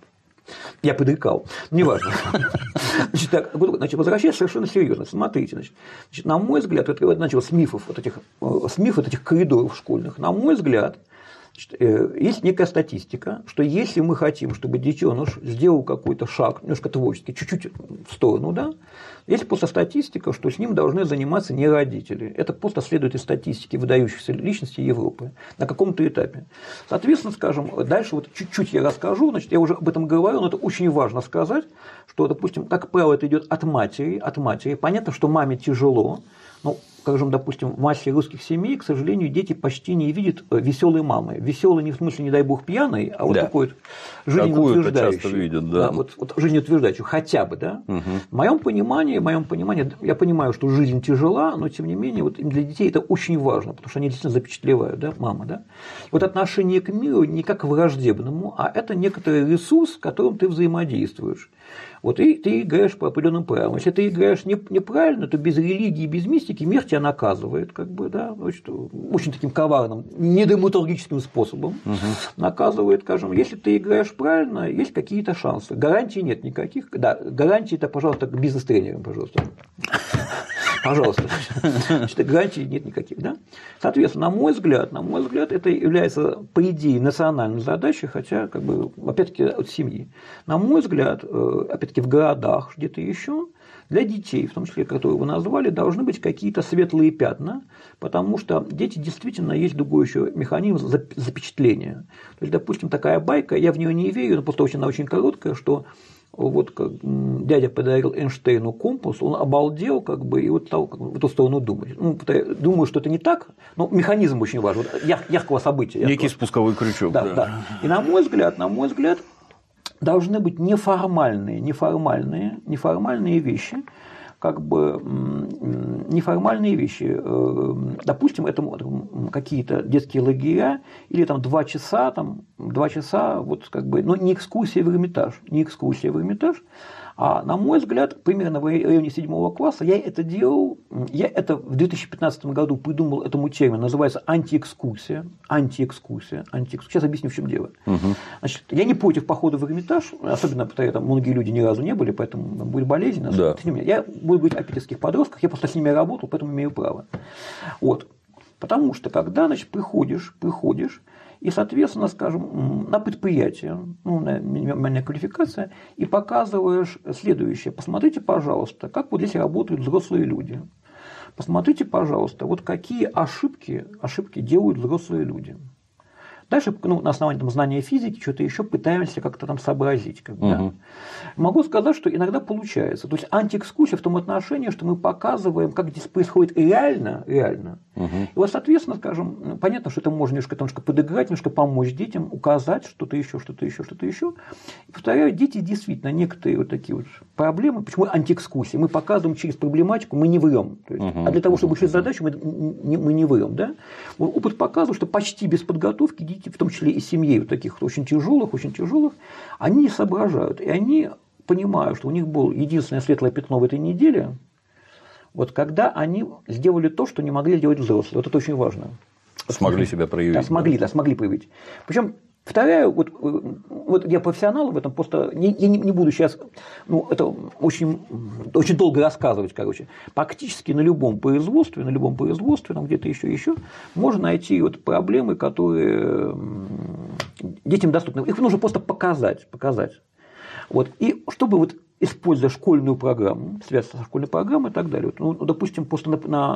Я предрекал. Неважно. Значит, возвращаясь совершенно серьезно. Смотрите, на мой взгляд, это начал с мифов этих коридоров школьных. На мой взгляд, есть некая статистика, что если мы хотим, чтобы детеныш сделал какой-то шаг, немножко творческий, чуть-чуть в сторону, да, есть просто статистика, что с ним должны заниматься не родители. Это просто следует из статистики выдающихся личностей Европы на каком-то этапе. Соответственно, скажем, дальше вот чуть-чуть я расскажу, я уже об этом говорил, но это очень важно сказать, что, допустим, как правило, это идет от матери. Понятно, что маме тяжело, но, скажем, допустим, в массе русских семей, к сожалению, дети почти не видят веселой мамы. Веселой не в смысле, не дай бог, пьяной, а вот такой вот жизнеутверждающий. Часто видят, да. Вот жизнеутверждающий, хотя бы, да. Угу. В моем понимании, я понимаю, что жизнь тяжела, но тем не менее, вот для детей это очень важно, потому что они действительно запечатлевают, да, мама, да. Вот отношение к миру не как к враждебному, а это некоторый ресурс, с которым ты взаимодействуешь. Вот и ты играешь по определенным правилам. Если ты играешь неправильно, то без религии, без мистики мир тебя наказывает, как бы, да, очень таким коварным, недраматургическим способом наказывает, скажем, если ты играешь правильно, есть какие-то шансы. Гарантий нет никаких. Да, гарантии это, пожалуйста, к бизнес-тренерам, пожалуйста. Пожалуйста. Гарантий нет никаких. Да? Соответственно, на мой взгляд, это является, по идее, национальной задачей, хотя, как бы, опять-таки, от семьи. На мой взгляд, опять-таки, в городах, где-то еще, для детей, в том числе, которые вы назвали, должны быть какие-то светлые пятна, потому что дети действительно есть другой еще механизм запечатления. То есть, допустим, такая байка, я в нее не верю, но просто она очень короткая, что вот как дядя подарил Эйнштейну компас, он обалдел, как бы, и вот стал в эту сторону думать. Думаю, что это не так, но механизм очень важен. Вот яркого события. Некий спусковой крючок. Да. И на мой взгляд, должны быть неформальные вещи, как бы неформальные вещи. Допустим, это какие-то детские лагеря или там 2 часа, вот как бы, но не экскурсия в Эрмитаж, а, на мой взгляд, примерно в районе 7 класса я это делал, я это в 2015 году придумал этому термину, называется антиэкскурсия. Сейчас объясню, в чем дело. Значит, я не против похода в Эрмитаж, особенно потому что многие люди ни разу не были, поэтому будет болезненно. Да. Я буду говорить о питерских подростках, я просто с ними работал, поэтому имею право. Вот. Потому что, когда, значит, приходишь, и, соответственно, скажем, на предприятие, на минимальная квалификация, и показываешь следующее. Посмотрите, пожалуйста, как вот здесь работают взрослые люди. Посмотрите, пожалуйста, вот какие ошибки делают взрослые люди. Дальше, на основании знания физики, что-то еще пытаемся как-то там сообразить. Да? Могу сказать, что иногда получается. То есть антиэкскурсия в том отношении, что мы показываем, как здесь происходит реально. И вот, соответственно, скажем, понятно, что это можно немножко подыграть, немножко помочь детям, указать что-то еще. И повторяю, дети действительно некоторые вот такие вот проблемы. Почему антиэкскурсия? Мы показываем через проблематику, мы не врем. А для того, чтобы решить задачу, мы не врем. Да? Опыт показывает, что почти без подготовки дети, в том числе и семей вот таких очень тяжелых, они не соображают. И они понимают, что у них было единственное светлое пятно в этой неделе, вот когда они сделали то, что не могли делать взрослые. Вот это очень важно. Смогли себя проявить. Да, смогли проявить. Причем, повторяю, вот я профессионал в этом, просто я не буду сейчас, это очень долго рассказывать, короче. Практически на любом производстве, где-то еще можно найти вот проблемы, которые детям доступны. Их нужно просто показать. Вот. И чтобы вот, используя школьную программу, связь со школьной программой и так далее. Допустим, просто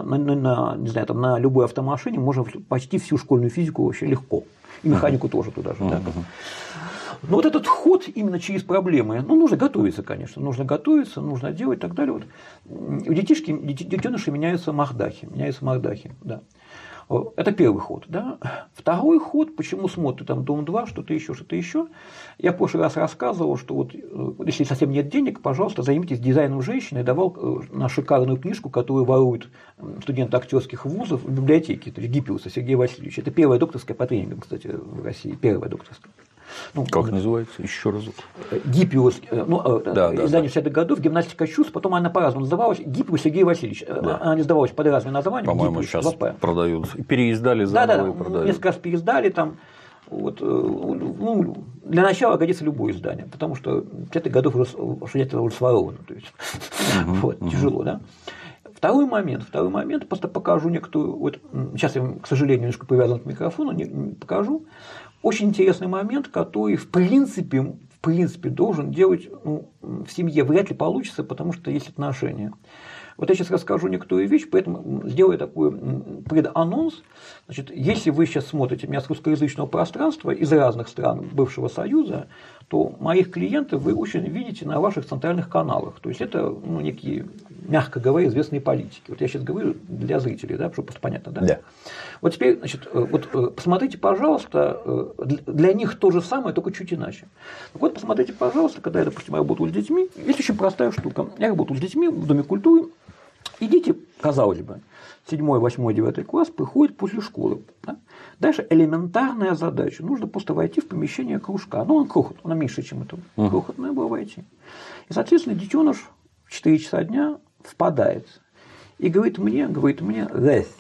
на любой автомашине можно почти всю школьную физику вообще легко. И механику тоже туда же. Да? Но вот этот ход именно через проблемы, нужно готовиться, конечно, нужно делать и так далее. Вот. У детенышей меняются мордахи. Да. Это первый ход. Да? Второй ход, почему смотрят там Дом-2, что-то еще. Я в прошлый раз рассказывал, что вот если совсем нет денег, пожалуйста, займитесь дизайном женщины. Я давал на шикарную книжку, которую воруют студенты актерских вузов в библиотеке, то есть Гиппиуса Сергея Васильевича. Это первая докторская по тренингам, кстати, в России. Первая докторская. Как называется? Еще разок. Гиппиус, издание 60-х годов, гимнастика чувств, потом она по-разному называлась, Гиппиус Сергей Васильевич. Да. Она не сдавалась под разными названиями. По-моему, Гиппиус, сейчас продают. Переиздали заново и продают. Несколько раз переиздали, там Вот, ну, для начала годится любое издание, потому что 50-х годов уже своровано, то есть вот, тяжело, да. Второй момент, просто покажу некоторую, вот сейчас я, к сожалению, немножко привязан к микрофону, покажу очень интересный момент, который в принципе должен делать, ну, в семье вряд ли получится, потому что есть отношения. Вот я сейчас расскажу некоторую вещь, поэтому сделаю такой преданонс. Значит, если вы сейчас смотрите меня с русскоязычного пространства из разных стран бывшего Союза, то моих клиентов вы очень видите на ваших центральных каналах. То есть это, ну, некие, мягко говоря, известные политики. Вот я сейчас говорю для зрителей, да, чтобы понятно, да? Да. Вот теперь, значит, вот посмотрите, пожалуйста, для них то же самое, только чуть иначе. Вот посмотрите, пожалуйста, когда я, допустим, работал с детьми, есть очень простая штука. Я работал с детьми в Доме культуры. И дети, казалось бы, 7, 8, 9 класс приходят после школы. Да? Дальше элементарная задача. Нужно просто войти в помещение кружка. Ну, он крохотный, он меньше, чем это. Крохотное было войти. И, соответственно, детеныш в 4 часа дня впадает. И говорит мне, здрасте,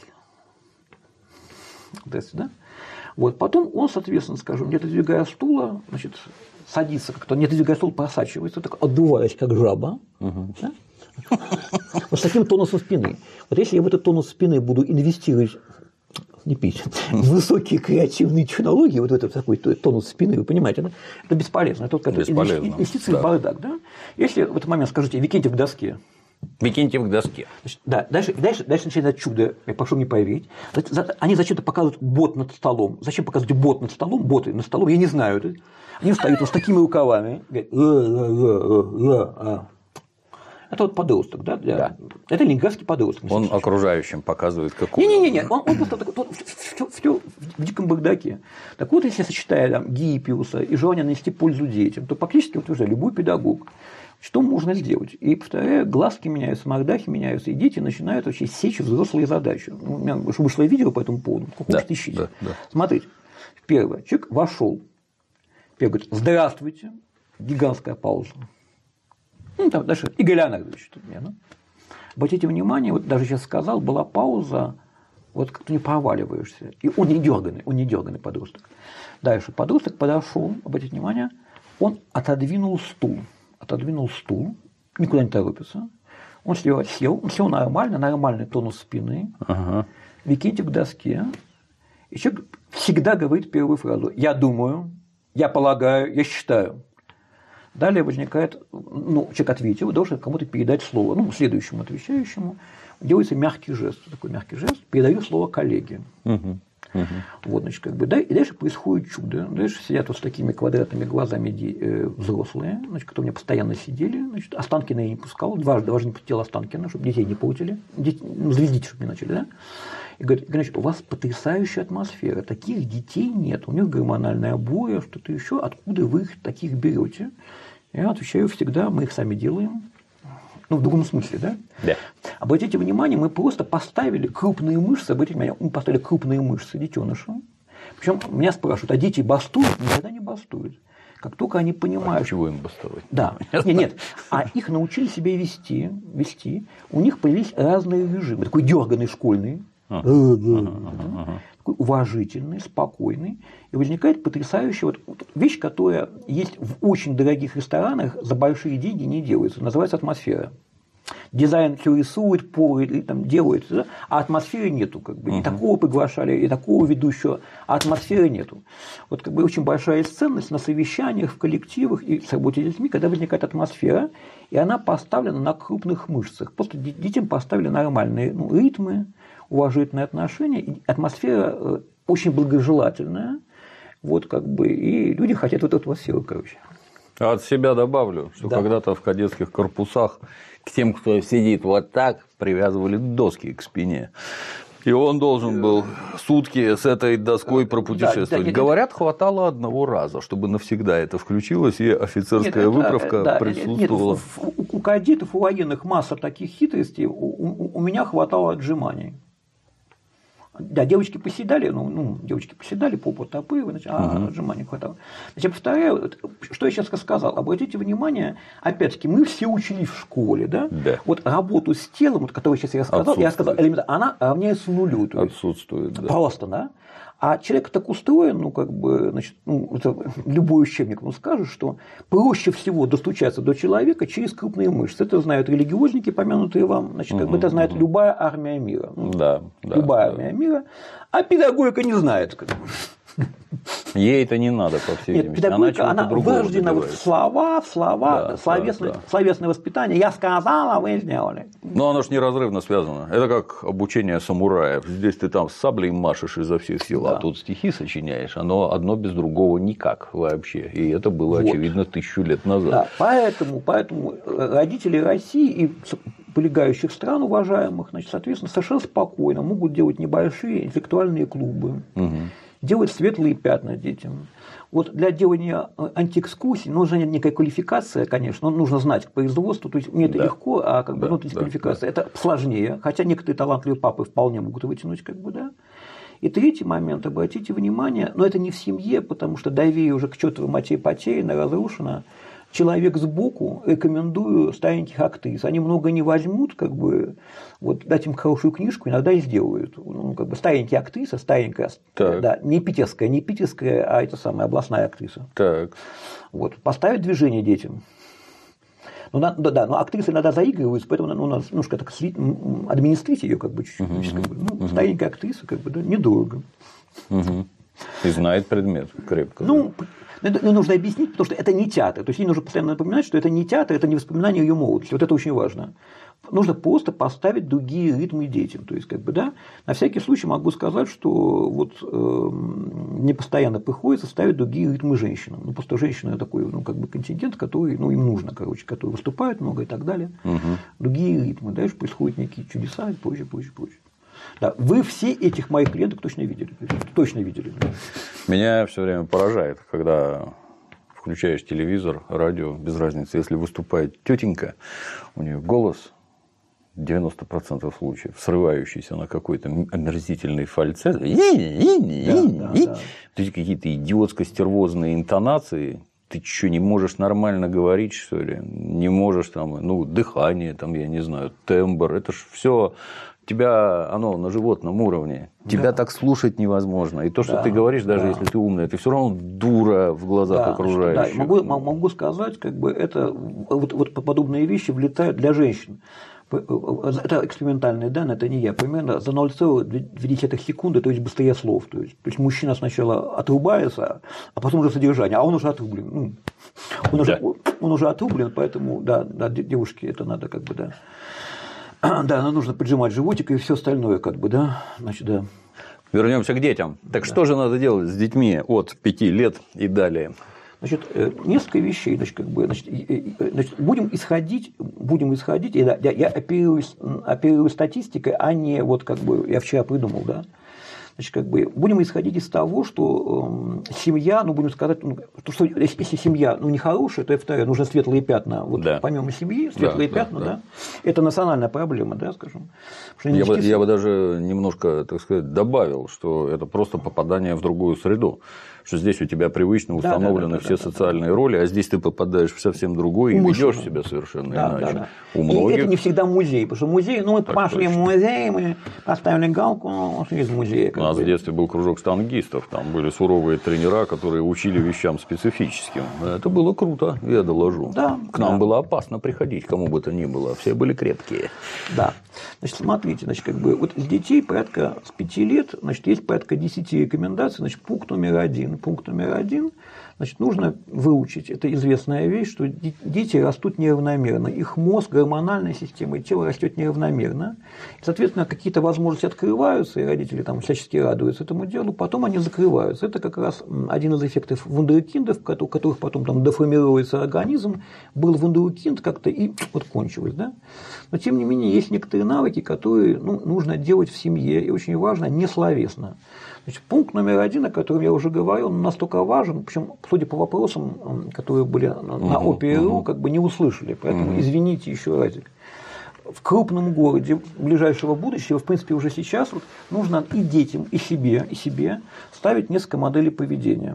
да? Вот. Потом он, соответственно, скажем, не отодвигая стула, значит, садится как-то, не отодвигая стул, просачивается, так отдуваясь, как жаба. Да? Вот с таким тонусом спины. Вот если я в этот тонус спины буду инвестировать, не пить, высокие креативные технологии, вот в этот такой тонус спины, вы понимаете, да? Это бесполезно. Это инвестиции в бардак. Да? Если в этот момент скажите Викентьев к доске. Викентьев к доске. Значит, да, дальше начинается чудо, я прошу не поверить. Они зачем-то показывают бот над столом. Зачем показывать бот над столом, боты над столом, я не знаю. Они встают вот с такими рукавами, говорят, это вот подросток, да? Да. Это ленинградский подросток. Он окружающим показывает, какой. Не, он просто в диком бардаке. Так вот, если сочетая там Гиппиуса и желание нанести пользу детям, то практически утверждаю, любой педагог, что можно сделать? И, повторяю, глазки меняются, мордахи меняются, и дети начинают вообще сечь взрослые задачи. У меня вышло видео по этому поводу, хочет ищите. Да. Смотрите, первое, человек вошел, первый говорит, здравствуйте, гигантская пауза. Ну, там дальше Игорь Леонардович тут мне, да? Обратите внимание, вот даже сейчас сказал, была пауза, вот как ты не проваливаешься. И он не дерганный подросток. Дальше подросток подошел, обратите внимание, он отодвинул стул, никуда не торопится. Он сел нормальный тонус спины, Викентьев к доске, и человек всегда говорит первую фразу: я думаю, я полагаю, я считаю. Далее возникает, ну, человек ответил, должен кому-то передать слово, ну, следующему отвечающему, делается мягкий жест, передаю слово коллеге. Вот, значит, как бы, да, и дальше происходит чудо. Дальше сидят вот с такими квадратными глазами взрослые, значит, которые у меня постоянно сидели, значит, Останкина я не пускал, дважды не пустил Останкина, чтобы детей не путали, звездить, чтобы не начали, да. И говорит, значит, у вас потрясающая атмосфера, таких детей нет, у них гормональная буря, что-то еще, откуда вы их таких берете? Я отвечаю всегда, мы их сами делаем. Ну, в другом смысле, да? Да. Обратите внимание, мы просто поставили крупные мышцы, детенышам. Причем меня спрашивают, а дети бастуют? Никогда не бастуют. Как только они понимают… Чего им бастовать? Да. Нет. А их научили себя вести. У них появились разные режимы. Такой дерганый школьный, такой уважительный, спокойный. И возникает потрясающая вот вещь, которая есть в очень дорогих ресторанах, за большие деньги не делается. Называется атмосфера. Дизайн все рисует, полы там делают, да? А атмосферы нету. Как бы. И такого приглашали, и такого ведущего, а атмосферы нету. Вот как бы очень большая ценность на совещаниях, в коллективах и с работой с детьми, когда возникает атмосфера, и она поставлена на крупных мышцах. Просто детям поставили нормальные ритмы, уважительные отношения, и атмосфера очень благожелательная, вот как бы, и люди хотят вот эту атмосферу, короче. А от себя добавлю, что когда-то в кадетских корпусах к тем, кто сидит вот так, привязывали доски к спине. И он должен был сутки с этой доской пропутешествовать. Говорят, хватало одного раза, чтобы навсегда это включилось, и офицерская выправка присутствовала. У кадетов, у военных масса таких хитростей, у меня хватало отжиманий. Да, девочки поседали, попу топы, а отжиманий хватало. Значит, я повторяю, что я сейчас сказал. Обратите внимание, опять-таки, мы все учились в школе, да? Вот работу с телом, которую сейчас я сказал, элементарно, она равняется нулю. Отсутствует, да. Просто, да? А человек так устроен, это любой учебник скажет, что проще всего достучаться до человека через крупные мышцы. Это знают религиозники, помянутые вам, это знает любая армия мира. Любая армия мира, а педагогика не знает. Ей это не надо, по всей видимости. Педагогика, она вырождена в слова, словесное воспитание. Я сказала, вы сделали. Но оно же неразрывно связано. Это как обучение самураев. Здесь ты там с саблей машешь изо всех сил, а тут стихи сочиняешь. Оно одно без другого никак вообще. И это было очевидно 1000 лет назад. Да, поэтому родители России и прилегающих стран, уважаемых, соответственно, совершенно спокойно могут делать небольшие интеллектуальные клубы. Делать светлые пятна детям. Вот для делания антиэкскурсий нужна некая квалификация, конечно, но нужно знать производство, то есть мне это легко, а квалификация это сложнее, хотя некоторые талантливые папы вполне могут вытянуть, И третий момент, обратите внимание, но это не в семье, потому что доверие уже к чёртовой матери потеряно, разрушено. Человек сбоку, рекомендую стареньких актрис. Они много не возьмут, дать им хорошую книжку, иногда и сделают. Старенькие актрисы, старенькая, не питерская, а это самая областная актриса. Так. Поставить движение детям. Но актрисы иногда заигрываются, поэтому надо немножко так администрировать ее чуть-чуть. Старенькая актриса, недорого. И знает предмет крепко. Нужно объяснить, потому что это не театр. То есть ей нужно постоянно напоминать, что это не театр, это не воспоминание ее молодости. Вот это очень важно. Нужно просто поставить другие ритмы детям. То есть, на всякий случай могу сказать, что мне постоянно приходится ставить другие ритмы женщинам. Просто женщина такой контингент, который им нужно, который выступает много и так далее. Другие ритмы. Дальше происходят некие чудеса и позже. Да, вы все этих моих клиентов точно видели. Меня все время поражает, когда включаешь телевизор, радио, без разницы, если выступает тетенька, у нее голос 90% случаев, срывающийся на какой-то омерзительный фальцет, какие-то идиотско-стервозные интонации. Ты что, не можешь нормально говорить, что ли? Не можешь дыхание, я не знаю, тембр, это ж все. Тебя оно на животном уровне. Тебя так слушать невозможно. И то, что ты говоришь, даже если ты умная, ты все равно дура в глазах окружающих. Могу сказать, это подобные вещи влетают для женщин. Это экспериментальные данные, это не я. Примерно за 0,2 секунды, то есть быстрее слов. То есть мужчина сначала отрубается, а потом уже содержание, а он уже отрублен. Он уже отрублен, поэтому девушке это надо Да, нужно поджимать животик и все остальное, Вернемся к детям. Так что же надо делать с детьми от 5 лет и далее? Несколько вещей. Будем исходить, я оперирую статистикой, а не я вчера придумал, будем исходить из того, что семья, будем сказать, что если семья нехорошая, то второе, нужны светлые пятна. Помимо семьи, светлые пятна, это национальная проблема, скажем. Я бы даже немножко, добавил, что это просто попадание в другую среду. Что здесь у тебя привычно установлены все социальные роли, а здесь ты попадаешь в совсем другой и ведешь себя совершенно иначе. У многих... И это не всегда музей, потому что музей, мы пошли в музей, мы поставили галку, из музея. У нас в детстве был кружок стангистов, там были суровые тренера, которые учили вещам специфическим. Это было круто, я доложу. К нам было опасно приходить, кому бы то ни было, все были крепкие. Да. Смотрите, с детей порядка с 5 лет, есть порядка 10 рекомендаций. Пункт номер один, нужно выучить, это известная вещь, что дети растут неравномерно, их мозг, гормональная система и тело растет неравномерно, и, соответственно, какие-то возможности открываются, и родители всячески радуются этому делу, потом они закрываются. Это как раз один из эффектов вундеркиндов, у которых потом деформируется организм, был вундеркинд как-то и кончилось, Но, тем не менее, есть некоторые навыки, которые нужно делать в семье, и очень важно, не словесно. Пункт номер 1, о котором я уже говорил, настолько важен, причем, судя по вопросам, которые были на ОПРУ, не услышали, поэтому извините еще разик. В крупном городе ближайшего будущего, в принципе, уже сейчас нужно и детям, и себе ставить несколько моделей поведения.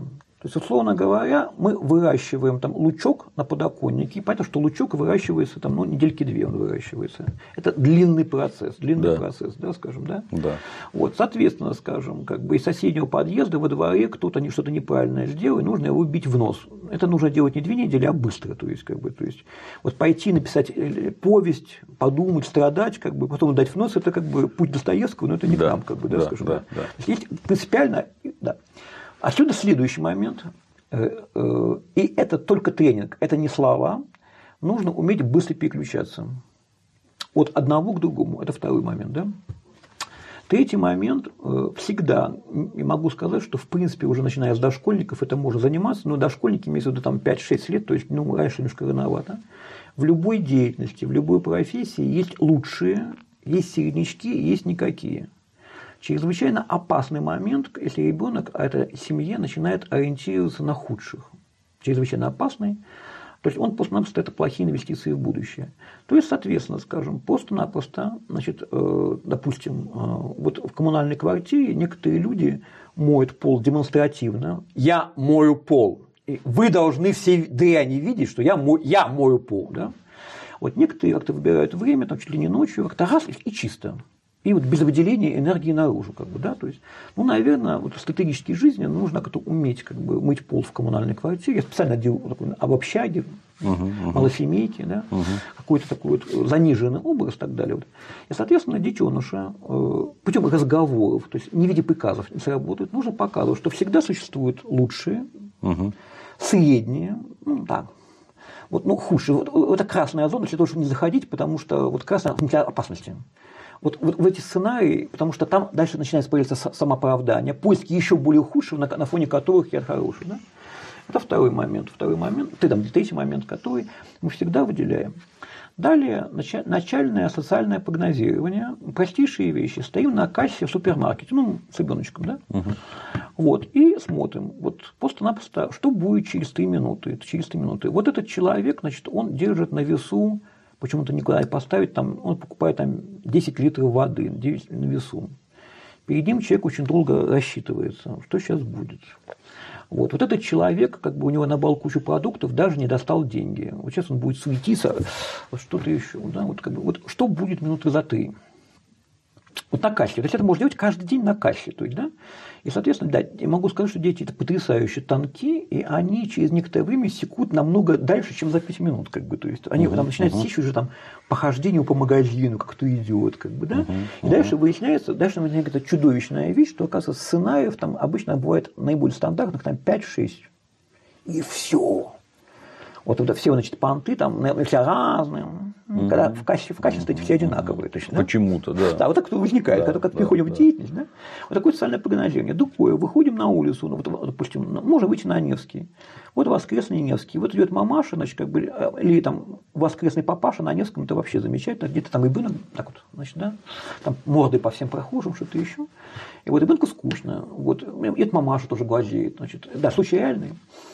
То есть, условно говоря, мы выращиваем там лучок на подоконнике, и понятно, что лучок выращивается там, недельки 2 он выращивается. Это длинный процесс, да, скажем, да? Да. Вот, соответственно, скажем, как бы из соседнего подъезда во дворе кто-то что-то неправильное сделал, и нужно его бить в нос. Это нужно делать не 2 недели, а быстро. То есть, вот пойти написать повесть, подумать, страдать, потом дать в нос, это путь Достоевского, но это не к нам, скажем. Да. Есть принципиально, да. Отсюда следующий момент, и это только тренинг, это не слова, нужно уметь быстро переключаться от одного к другому, это второй момент, да. Третий момент, всегда, и могу сказать, что в принципе уже начиная с дошкольников это можно заниматься, но дошкольники имеются в виду там 5-6 лет, то есть раньше немножко рановато. В любой деятельности, в любой профессии есть лучшие, есть середнячки, есть никакие. Чрезвычайно опасный момент, если ребенок, а это семья, начинает ориентироваться на худших. Чрезвычайно опасный. То есть он просто-напросто это плохие инвестиции в будущее. То есть, соответственно, скажем, просто-напросто, допустим, вот в коммунальной квартире некоторые люди моют пол демонстративно. Я мою пол. И вы должны все дряни видеть, что я мою пол. Да? Вот некоторые как-то выбирают время, там, чуть ли не ночью, как-то раз и чисто. И вот без выделения энергии наружу, да, то есть, наверное, вот в стратегической жизни нужно как-то уметь мыть пол в коммунальной квартире. Я специально делал об общаге, малосемейке, да, какой-то такой вот заниженный образ и так далее. И, соответственно, детеныша путем разговоров, то есть не в виде приказов не сработают, нужно показывать, что всегда существуют лучшие, средние, худшие. Вот это красная зона для того, чтобы не заходить, потому что вот красная опасности. Вот в эти сценарии, потому что там дальше начинается появляться самооправдание, поиски еще более худшего, на фоне которых я хороший. Да? Это второй момент. Третий момент, который мы всегда выделяем. Далее начальное социальное прогнозирование. Простейшие вещи. Стоим на кассе в супермаркете, с ребеночком, да? Вот, и смотрим, просто-напросто, что будет через 3 минуты. Через 3 минуты. Вот этот человек, он держит на весу, почему-то никуда не поставить, он покупает 10 литров воды на весу. Перед ним человек очень долго рассчитывается, что сейчас будет. Вот этот человек, у него набрал кучу продуктов, даже не достал деньги. Вот сейчас он будет суетиться, что-то еще. Да? Что будет минуты за 3? Вот на кассе. То есть это можно делать каждый день на кассе. То есть, да? И, соответственно, да, я могу сказать, что дети это потрясающе тонки, и они через некоторое время секут намного дальше, чем за 5 минут. То есть они начинают сечь уже по хождению по магазину, как кто идет. Да? И дальше выясняется, какая-то чудовищная вещь, что, оказывается, сценариев там обычно бывает наиболее стандартных 5-6. И все. Вот все, понты, все разные. Когда в кассе стоят все одинаковые. Точно, да? Почему-то, да. Да, вот так возникает, когда приходим в деятельность. Да? Вот такое социальное прогнозирование. Другое. Выходим на улицу, допустим, можно выйти на Невский. Вот воскресный Невский. Вот идет мамаша, или воскресный папаша на Невском, это вообще замечательно. Где-то ребенок, да, там мордой по всем прохожим, что-то еще. И вот ребенку скучно. И эта мамаша тоже глазеет. Да, случай реальный.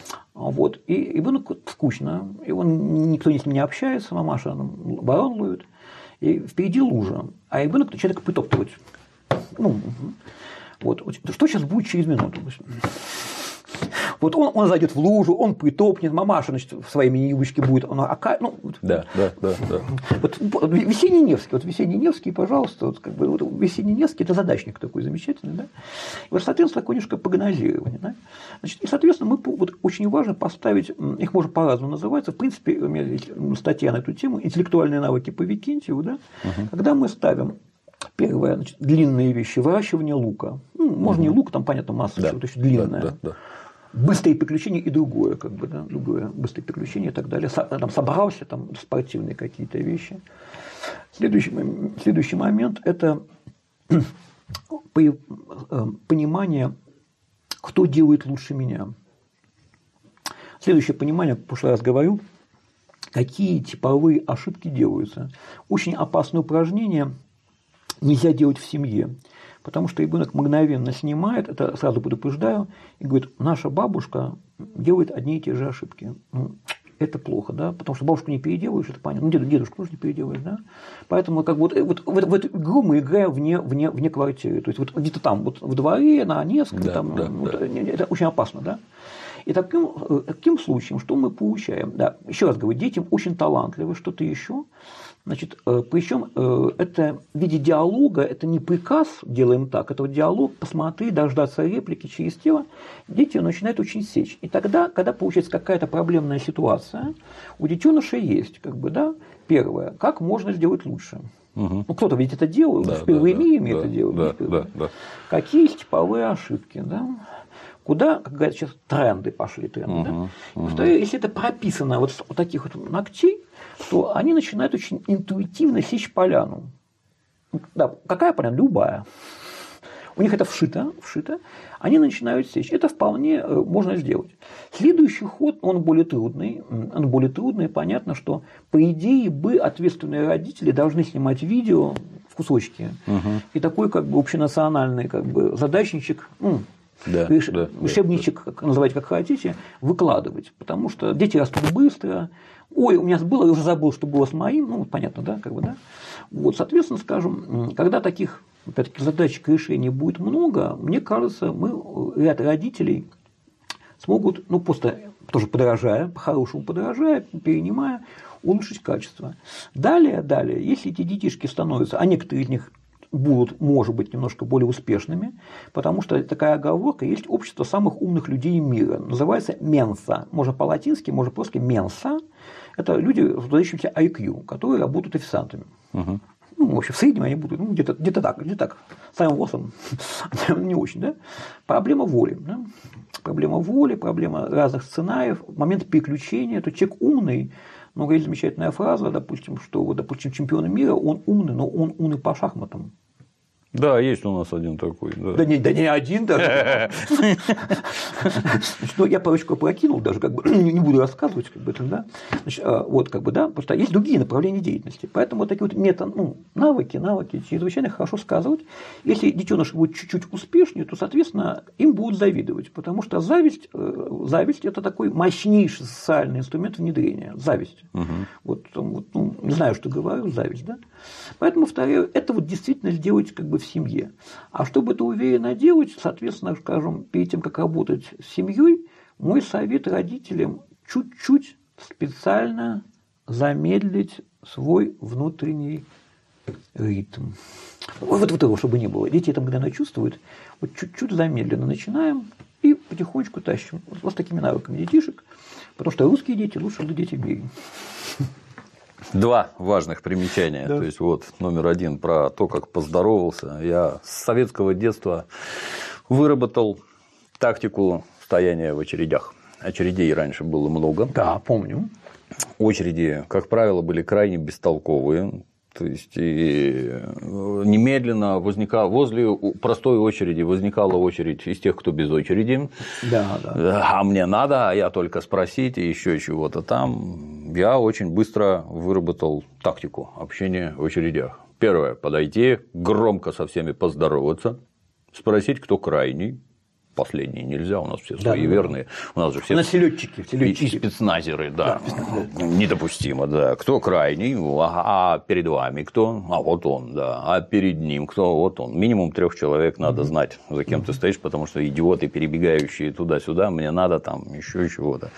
И ребенку скучно, и никто с ним не общается, мамаша барон ловит, и впереди лужа, а ребенок начинает притоптывать. Что сейчас будет через минуту? Он зайдет в лужу, он притопнет, мамаша в своей мини-юбочке будет. Да. Весенний Невский, пожалуйста, Весенний Невский – это задачник такой замечательный. Да? И, соответственно, такое немножко прогнозирование. Да? И, соответственно, очень важно поставить, их можно по-разному называться, в принципе, у меня есть статья на эту тему «Интеллектуальные навыки по Викентьеву», да? Когда мы ставим первое, длинные вещи, выращивание лука. Можно не лук, там, понятно, масса чего-то еще длинное. Да. Быстрые приключения и другое, другое, быстрые приключения и так далее. Собрался, спортивные какие-то вещи. Следующий момент – это понимание, кто делает лучше меня. Следующее понимание, в прошлый раз говорю, какие типовые ошибки делаются. Очень опасное упражнение нельзя делать в семье. Потому что ребенок мгновенно снимает, это сразу предупреждаю, и говорит, наша бабушка делает одни и те же ошибки. Это плохо, да, потому что бабушку не переделаешь, это понятно. Дедушку тоже не переделаешь, да. Поэтому в эту игру мы играем вне квартиры. То есть где-то там, в дворе, на Невском, это очень опасно, да. И таким случаем, что мы получаем? Да, еще раз говорю, дети очень талантливы, что-то еще. Значит, причем это в виде диалога, это не приказ «делаем так», это вот диалог, посмотри, дождаться реплики через тело, дети начинают очень сечь. И тогда, когда получается какая-то проблемная ситуация, у детеныша есть, первое, как можно сделать лучше. Ну, кто-то ведь это делает, впервые в мире это делают. Какие есть типовые ошибки, Куда, как говорят, сейчас тренды пошли, Если это прописано вот с таких вот ногтей, то они начинают очень интуитивно сечь поляну. Да, какая поляна? Любая. У них это вшито, они начинают сечь. Это вполне можно сделать. Следующий ход, он более трудный. Понятно, что, по идее, ответственные родители должны снимать видео в кусочки. И такой общенациональный задачничек, учебничек, называйте как хотите, выкладывать. Потому что дети растут быстро. Ой, у меня было, я уже забыл, что было с моим. Понятно, Вот, соответственно, скажем, когда таких опять-таки задачек решений будет много, мне кажется, ряд родителей смогут, просто тоже подорожая, по-хорошему подорожая, перенимая, улучшить качество. Далее, если эти детишки становятся, а некоторые из них будут, может быть, немножко более успешными, потому что такая оговорка, есть общество самых умных людей мира, называется менса, можно по-латински, можно просто менса, это люди с выдающимся IQ, которые работают официантами. В общем, в среднем они будут где-то так, самым восом, не очень, Проблема воли, проблема разных сценариев, момент переключения, то человек умный, есть замечательная фраза, допустим, чемпион мира, он умный, но он умный по шахматам. Да, есть у нас один такой. Да не один даже. Я парочку опрокинул даже, не буду рассказывать, просто есть другие направления деятельности. Поэтому такие вот навыки чрезвычайно хорошо сказывать. Если детеныш будет чуть-чуть успешнее, то, соответственно, им будут завидовать, потому что зависть – это такой мощнейший социальный инструмент внедрения. Зависть. Не знаю, что говорю, зависть, Поэтому, повторяю, это действительно сделать в семье. А чтобы это уверенно делать, соответственно, скажем, перед тем, как работать с семьей, мой совет родителям чуть-чуть специально замедлить свой внутренний ритм. Вот этого, чтобы не было. Дети это мгновенно чувствуют. Чуть-чуть замедленно начинаем и потихонечку тащим. Вот с такими навыками детишек. Потому что русские дети лучше дети в мире. Два важных примечания. То есть, номер один про то, как поздоровался. Я с советского детства выработал тактику стояния в очередях. Очередей раньше было много. Да, помню. Очереди, как правило, были крайне бестолковые. То есть, и немедленно возле простой очереди возникала очередь из тех, кто без очереди. А мне надо, а я только спросить, и еще чего-то там. Я очень быстро выработал тактику общения в очередях. Первое – подойти, громко со всеми поздороваться, спросить, кто крайний. Последние нельзя, у нас все суеверные. У нас же все летчики. И спецназеры, недопустимо, Кто крайний, а перед вами кто? А вот он, а перед ним кто? Вот он. Минимум 3 человек надо знать, за кем ты стоишь, потому что идиоты, перебегающие туда-сюда, мне надо там еще чего-то.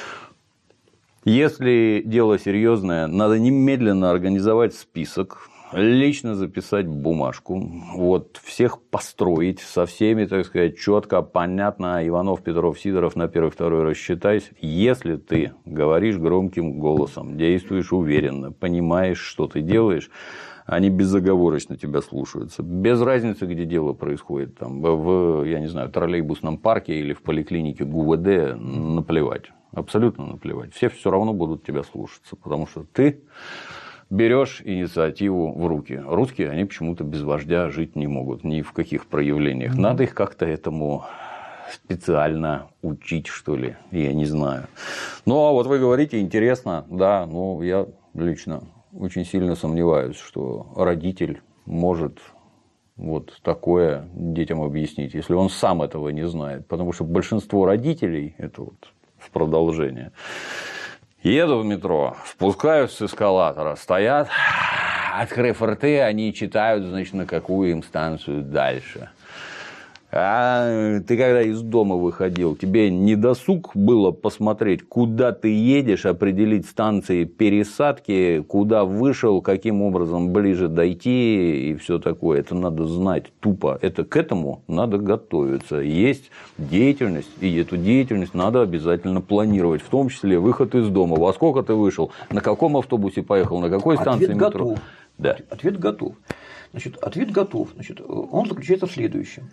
Если дело серьезное, надо немедленно организовать список, лично записать бумажку, всех построить, со всеми, так сказать, четко, понятно, Иванов, Петров, Сидоров, на 1-2 рассчитайся. Если ты говоришь громким голосом, действуешь уверенно, понимаешь, что ты делаешь, они безоговорочно тебя слушаются. Без разницы, где дело происходит. Я не знаю, троллейбусном парке или в поликлинике ГУВД, наплевать. Абсолютно наплевать. Все равно будут тебя слушаться, потому что ты берешь инициативу в руки. Русские, они почему-то без вождя жить не могут, ни в каких проявлениях. Надо их как-то этому специально учить, что ли, я не знаю. Ну, а вы говорите, интересно, я лично очень сильно сомневаюсь, что родитель может такое детям объяснить, если он сам этого не знает. Потому что большинство родителей, это в продолжение, еду в метро, спускаюсь с эскалатора, стоят, открыв рты, они читают, на какую им станцию дальше. А ты когда из дома выходил, тебе не досуг было посмотреть, куда ты едешь, определить станции пересадки, куда вышел, каким образом ближе дойти и все такое. Это надо знать тупо. Это к этому надо готовиться. Есть деятельность, и эту деятельность надо обязательно планировать, в том числе выход из дома. Во сколько ты вышел, на каком автобусе поехал, на какой станции метро. Готов. Да. Ответ готов. Ответ готов. Он заключается в следующем.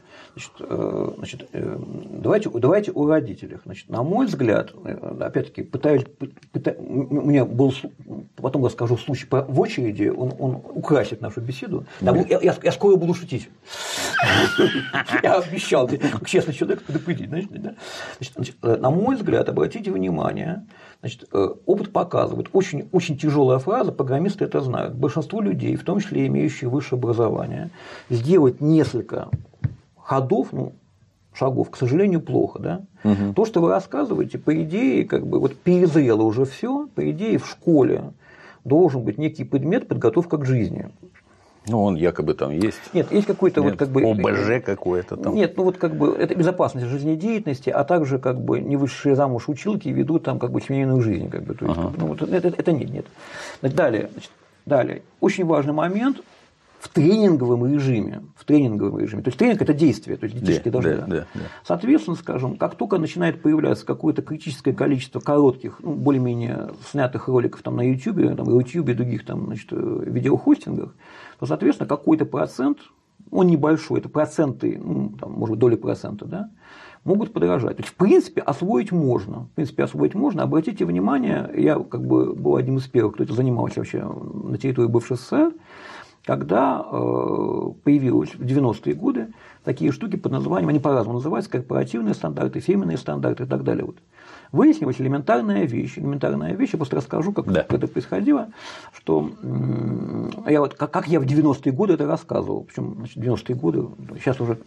Давайте о родителях. На мой взгляд, опять-таки, у меня был, потом расскажу случай в очереди, он украсит нашу беседу. Я скоро буду шутить. Я обещал, как честный человек, предупредить. На мой взгляд, обратите внимание, опыт показывает, очень, очень тяжелая фраза, программисты это знают. Большинство людей, в том числе имеющие высшее образование, сделать несколько шагов, к сожалению, плохо. Да? Угу. То, что вы рассказываете, по идее, перезрело уже все, по идее, в школе должен быть некий предмет подготовка к жизни. Он якобы там есть. Нет, есть какой-то ОБЖ какое-то там. Нет, это безопасность жизнедеятельности, а также не высшие замуж училки ведут там семейную жизнь. То есть, это нет. Далее. Очень важный момент в тренинговом режиме. То есть тренинг – это действие, то есть детишки должны. Соответственно, скажем, как только начинает появляться какое-то критическое количество коротких, более-менее снятых роликов на YouTube и других видеохостингах, то, соответственно, какой-то процент, он небольшой, это проценты, может быть, доли процента, да, могут подорожать. То есть, в принципе, освоить можно. Обратите внимание, я был одним из первых, кто это занимался вообще на территории бывшей СССР, когда появились в 90-е годы такие штуки под названием, они по-разному называются, корпоративные стандарты, фирменные стандарты и так далее. Выяснилась элементарная вещь, я просто расскажу, как это происходило, что как я в 90-е годы это рассказывал, причем 90-е годы, сейчас уже,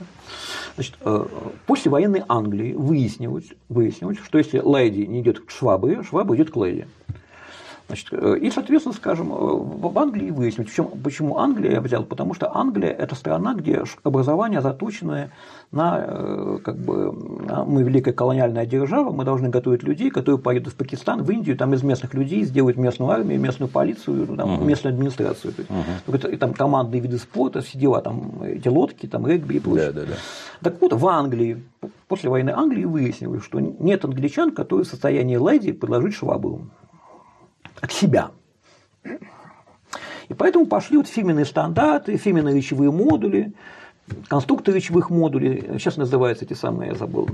после военной Англии выяснилось, что если леди не идет к швабре, швабра идет к леди. И, соответственно, скажем, в Англии выяснилось, почему Англия я взял, потому что Англия – это страна, где образование заточено мы великая колониальная держава, мы должны готовить людей, которые поедут в Пакистан, в Индию, там из местных людей сделают местную армию, местную полицию, местную администрацию. И там командные виды спорта, все дела, эти лодки, регби и прочее. Так вот, в Англии, после войны Англии выяснилось, что нет англичан, которые в состоянии леди предложить швабру от себя. И поэтому пошли фирменные стандарты, фирменные речевые модули, конструкторы речевых модулей, сейчас называются эти самые, я забыл,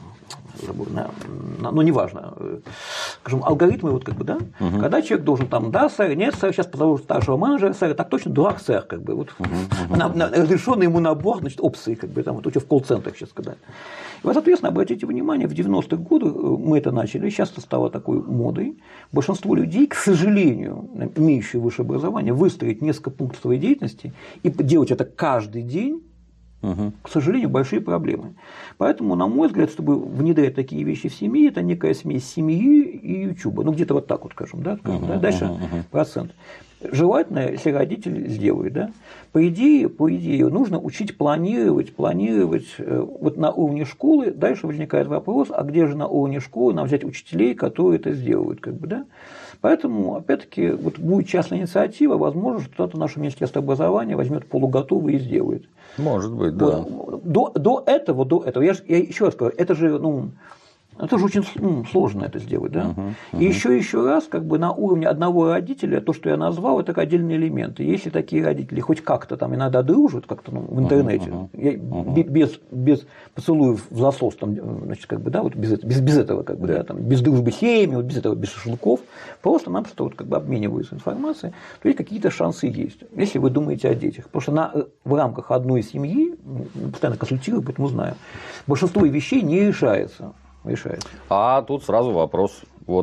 но неважно, скажем, алгоритмы, когда человек должен да, сэр, нет, сэр, сейчас позову старшего менеджера, сэр, так точно, дурак, сэр, разрешенный ему набор, опций, еще в колл-центрах сейчас сказать. И, соответственно, обратите внимание, в 90-х годах мы это начали, сейчас это стало такой модой. Большинство людей, к сожалению, имеющие высшее образование, выстроить несколько пунктов своей деятельности и делать это каждый день, к сожалению, большие проблемы. Поэтому, на мой взгляд, чтобы внедрять такие вещи в семье, это некая смесь семьи и YouTube. Где-то вот так скажем, да? Дальше процент. Желательно, если родитель сделает, да? По идее, нужно учить планировать на уровне школы. Дальше возникает вопрос, а где же на уровне школы нам взять учителей, которые это сделают, да? Поэтому, опять-таки, будет частная инициатива, возможно, что кто-то наше Министерство образования возьмет полуготовый и сделает. Может быть, да. До этого, я еще раз скажу, это же очень сложно это сделать, да? И еще раз, на уровне одного родителя, то, что я назвал, это отдельные элементы. Если такие родители хоть как-то иногда дружат, в интернете, без поцелуев в засос, без этого, без дружбы семьи, без этого, без шашлыков, просто-напросто обмениваются информацией, то есть какие-то шансы есть, если вы думаете о детях. Потому что в рамках одной семьи, постоянно консультирую, поэтому знаю, большинство вещей не решается. А тут сразу вопрос.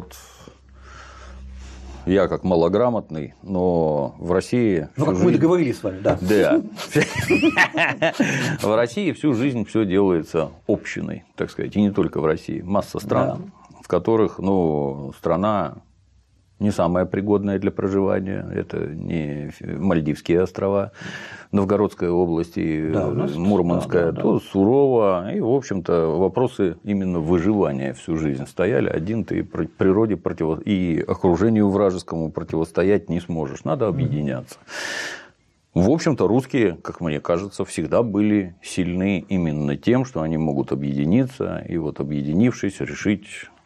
Я как малограмотный, но в России... мы договорились с вами, да. Да. В России всю жизнь все делается общиной, так сказать, и не только в России. Масса стран, в которых страна не самое пригодное для проживания. Это не Мальдивские острова, Новгородская область и Мурманская. То сурово. И, в общем-то, вопросы именно выживания всю жизнь стояли. Один ты природе и окружению вражескому противостоять не сможешь. Надо объединяться. В общем-то, русские, как мне кажется, всегда были сильны именно тем, что они могут объединиться и вот объединившись решить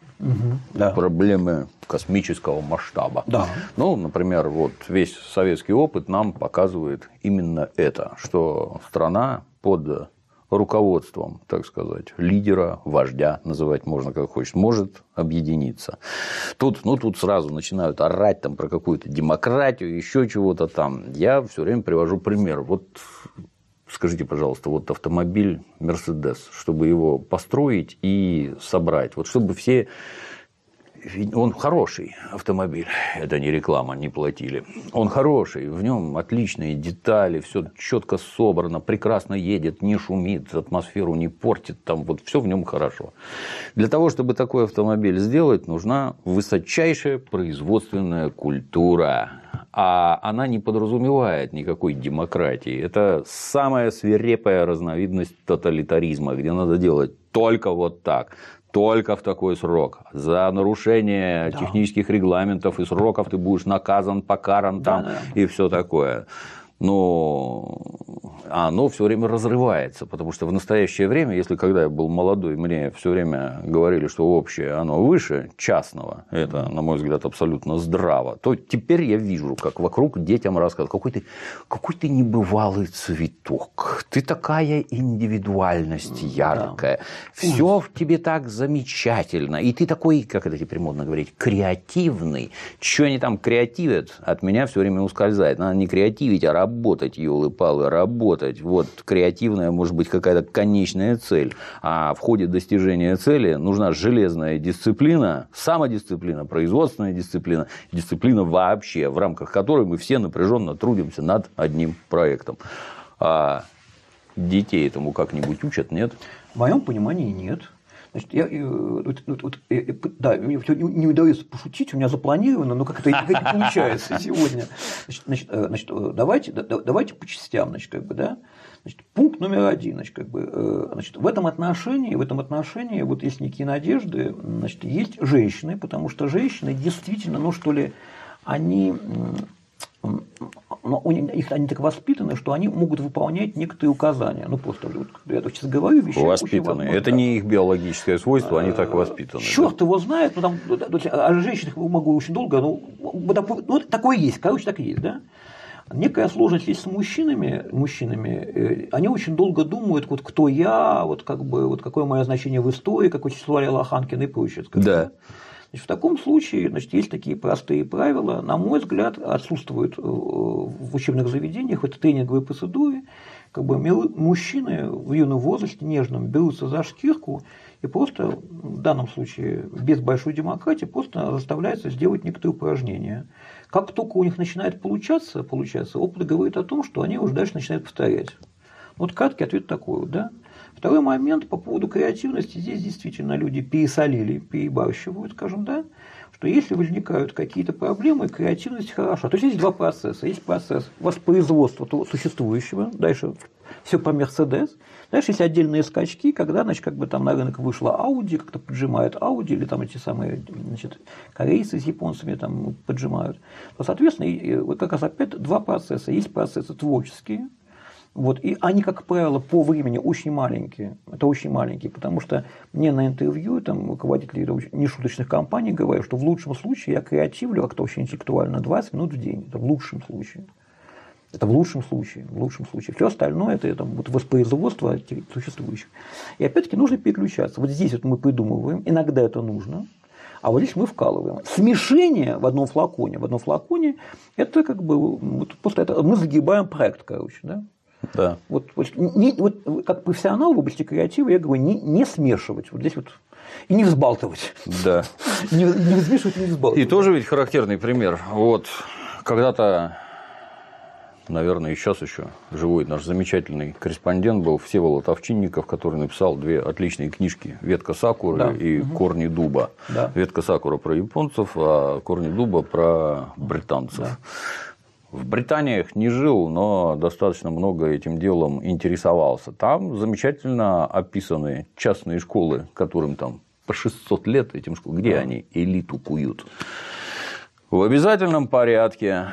проблемы космического масштаба. Да. Ну, например, вот весь советский опыт нам показывает именно это, что страна под руководством, так сказать, лидера, вождя, называть можно как хочешь, может объединиться. Тут сразу начинают орать там про какую-то демократию, еще чего-то там. Я все время привожу пример. Вот скажите, пожалуйста, вот автомобиль Mercedes, чтобы его построить и собрать, вот чтобы все... Он хороший автомобиль, это не реклама, не платили. Он хороший, в нем отличные детали, все четко собрано, прекрасно едет, не шумит, атмосферу не портит, там вот все в нем хорошо. Для того, чтобы такой автомобиль сделать, нужна высочайшая производственная культура. А она не подразумевает никакой демократии. Это самая свирепая разновидность тоталитаризма, где надо делать только вот так. Только в такой срок. За нарушение технических регламентов и сроков ты будешь наказан, покаран там и все такое. Но оно все время разрывается, потому что в настоящее время, если когда я был молодой, мне все время говорили, что общее оно выше частного, это, на мой взгляд, абсолютно здраво, то теперь я вижу, как вокруг детям рассказывают, какой ты небывалый цветок, ты такая индивидуальность яркая, все в тебе так замечательно, и ты такой, как это теперь модно говорить, креативный. Что они там креативят, от меня все время ускользает. Надо не креативить, а работать, ёлы-палы, работать. Вот креативная может быть какая-то конечная цель. А в ходе достижения цели нужна железная дисциплина, самодисциплина, производственная дисциплина, дисциплина вообще, в рамках которой мы все напряженно трудимся над одним проектом. А детей этому как-нибудь учат, нет? В моем понимании нет. Значит, не удается пошутить, у меня запланировано, но как-то не получается сегодня. Значит, давайте по частям, значит, как бы, да. Значит, пункт номер 1, значит, как бы, значит, в этом отношении, вот есть некие надежды, значит, есть женщины, потому что женщины действительно, ну что ли, они так воспитаны, что они могут выполнять некоторые указания. Ну, просто я сейчас говорю вещи. Воспитаны. Это не их биологическое свойство, они так воспитаны. Черт его знает, ну, там, о женщинах могу очень долго, но такое есть, короче, так и есть, да? Некая сложность есть с мужчинами, они очень долго думают, вот кто я, вот как бы, вот какое мое значение в истории, как учествовали Лоханкин и прочее. Да. Значит, в таком случае, значит, есть такие простые правила, на мой взгляд, отсутствуют в учебных заведениях, это тренинговые процедуры, как бы мужчины в юном возрасте, нежном, берутся за шкирку и просто, в данном случае, без большой демократии, просто заставляются сделать некоторые упражнения. Как только у них начинает получаться, опыт говорит о том, что они уже дальше начинают повторять. Вот краткий ответ такой вот, да. Второй момент по поводу креативности. Здесь действительно люди пересолили, перебарщивают, скажем, да, что если возникают какие-то проблемы, креативность хороша. То есть есть два процесса. Есть процесс воспроизводства существующего, дальше все по Mercedes. Дальше есть отдельные скачки, когда, значит, как бы там на рынок вышла Audi, как-то поджимает Audi, или там эти самые, значит, корейцы с японцами там поджимают. То, соответственно, вот как раз опять два процесса. Есть процессы творческие. Вот, и они, как правило, по времени очень маленькие. Это очень маленькие, потому что мне на интервью там, руководители нешуточных компаний говорят, что в лучшем случае я креативлю как-то очень интеллектуально 20 минут в день. Это в лучшем случае. Это в лучшем случае. Все остальное это вот воспроизводство существующих. И опять-таки нужно переключаться. Вот здесь вот мы придумываем, иногда это нужно. А вот здесь мы вкалываем. Смешение в одном флаконе это как бы вот просто это, мы загибаем проект, короче, да. Да. Вот как профессионал в области креатива я говорю, не смешивать. Вот здесь вот и не взбалтывать. Да. Не взвешивать, не взбалтывать. И тоже ведь характерный пример. Вот когда-то наверное, и сейчас еще живой наш замечательный корреспондент был Всеволод Овчинников, который написал 2 отличные книжки «Ветка сакуры» и «Корни дуба». Да. «Ветка сакуры» про японцев, а «Корни дуба» про британцев. Да. В Британиях не жил, но достаточно много этим делом интересовался. Там замечательно описаны частные школы, которым там по 600 лет этим школам. Где они элиту куют? В обязательном порядке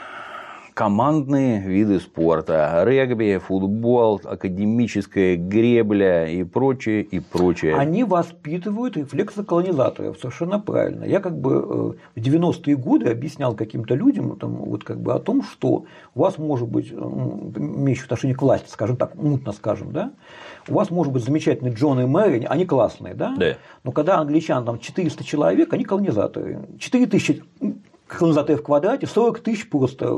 командные виды спорта. Регби, футбол, академическая гребля и прочее, и прочее. Они воспитывают рефлексы колонизаторов. Совершенно правильно. Я как бы в 90-е годы объяснял каким-то людям там, вот как бы о том, что у вас может быть, имеющий отношение к власти, скажем так, мутно скажем, да, у вас может быть замечательный Джон и Мэри, они классные, да? Да. Но когда англичан там 400 человек, они колонизаторы. 4000 колонизаторов в квадрате, 40 тысяч просто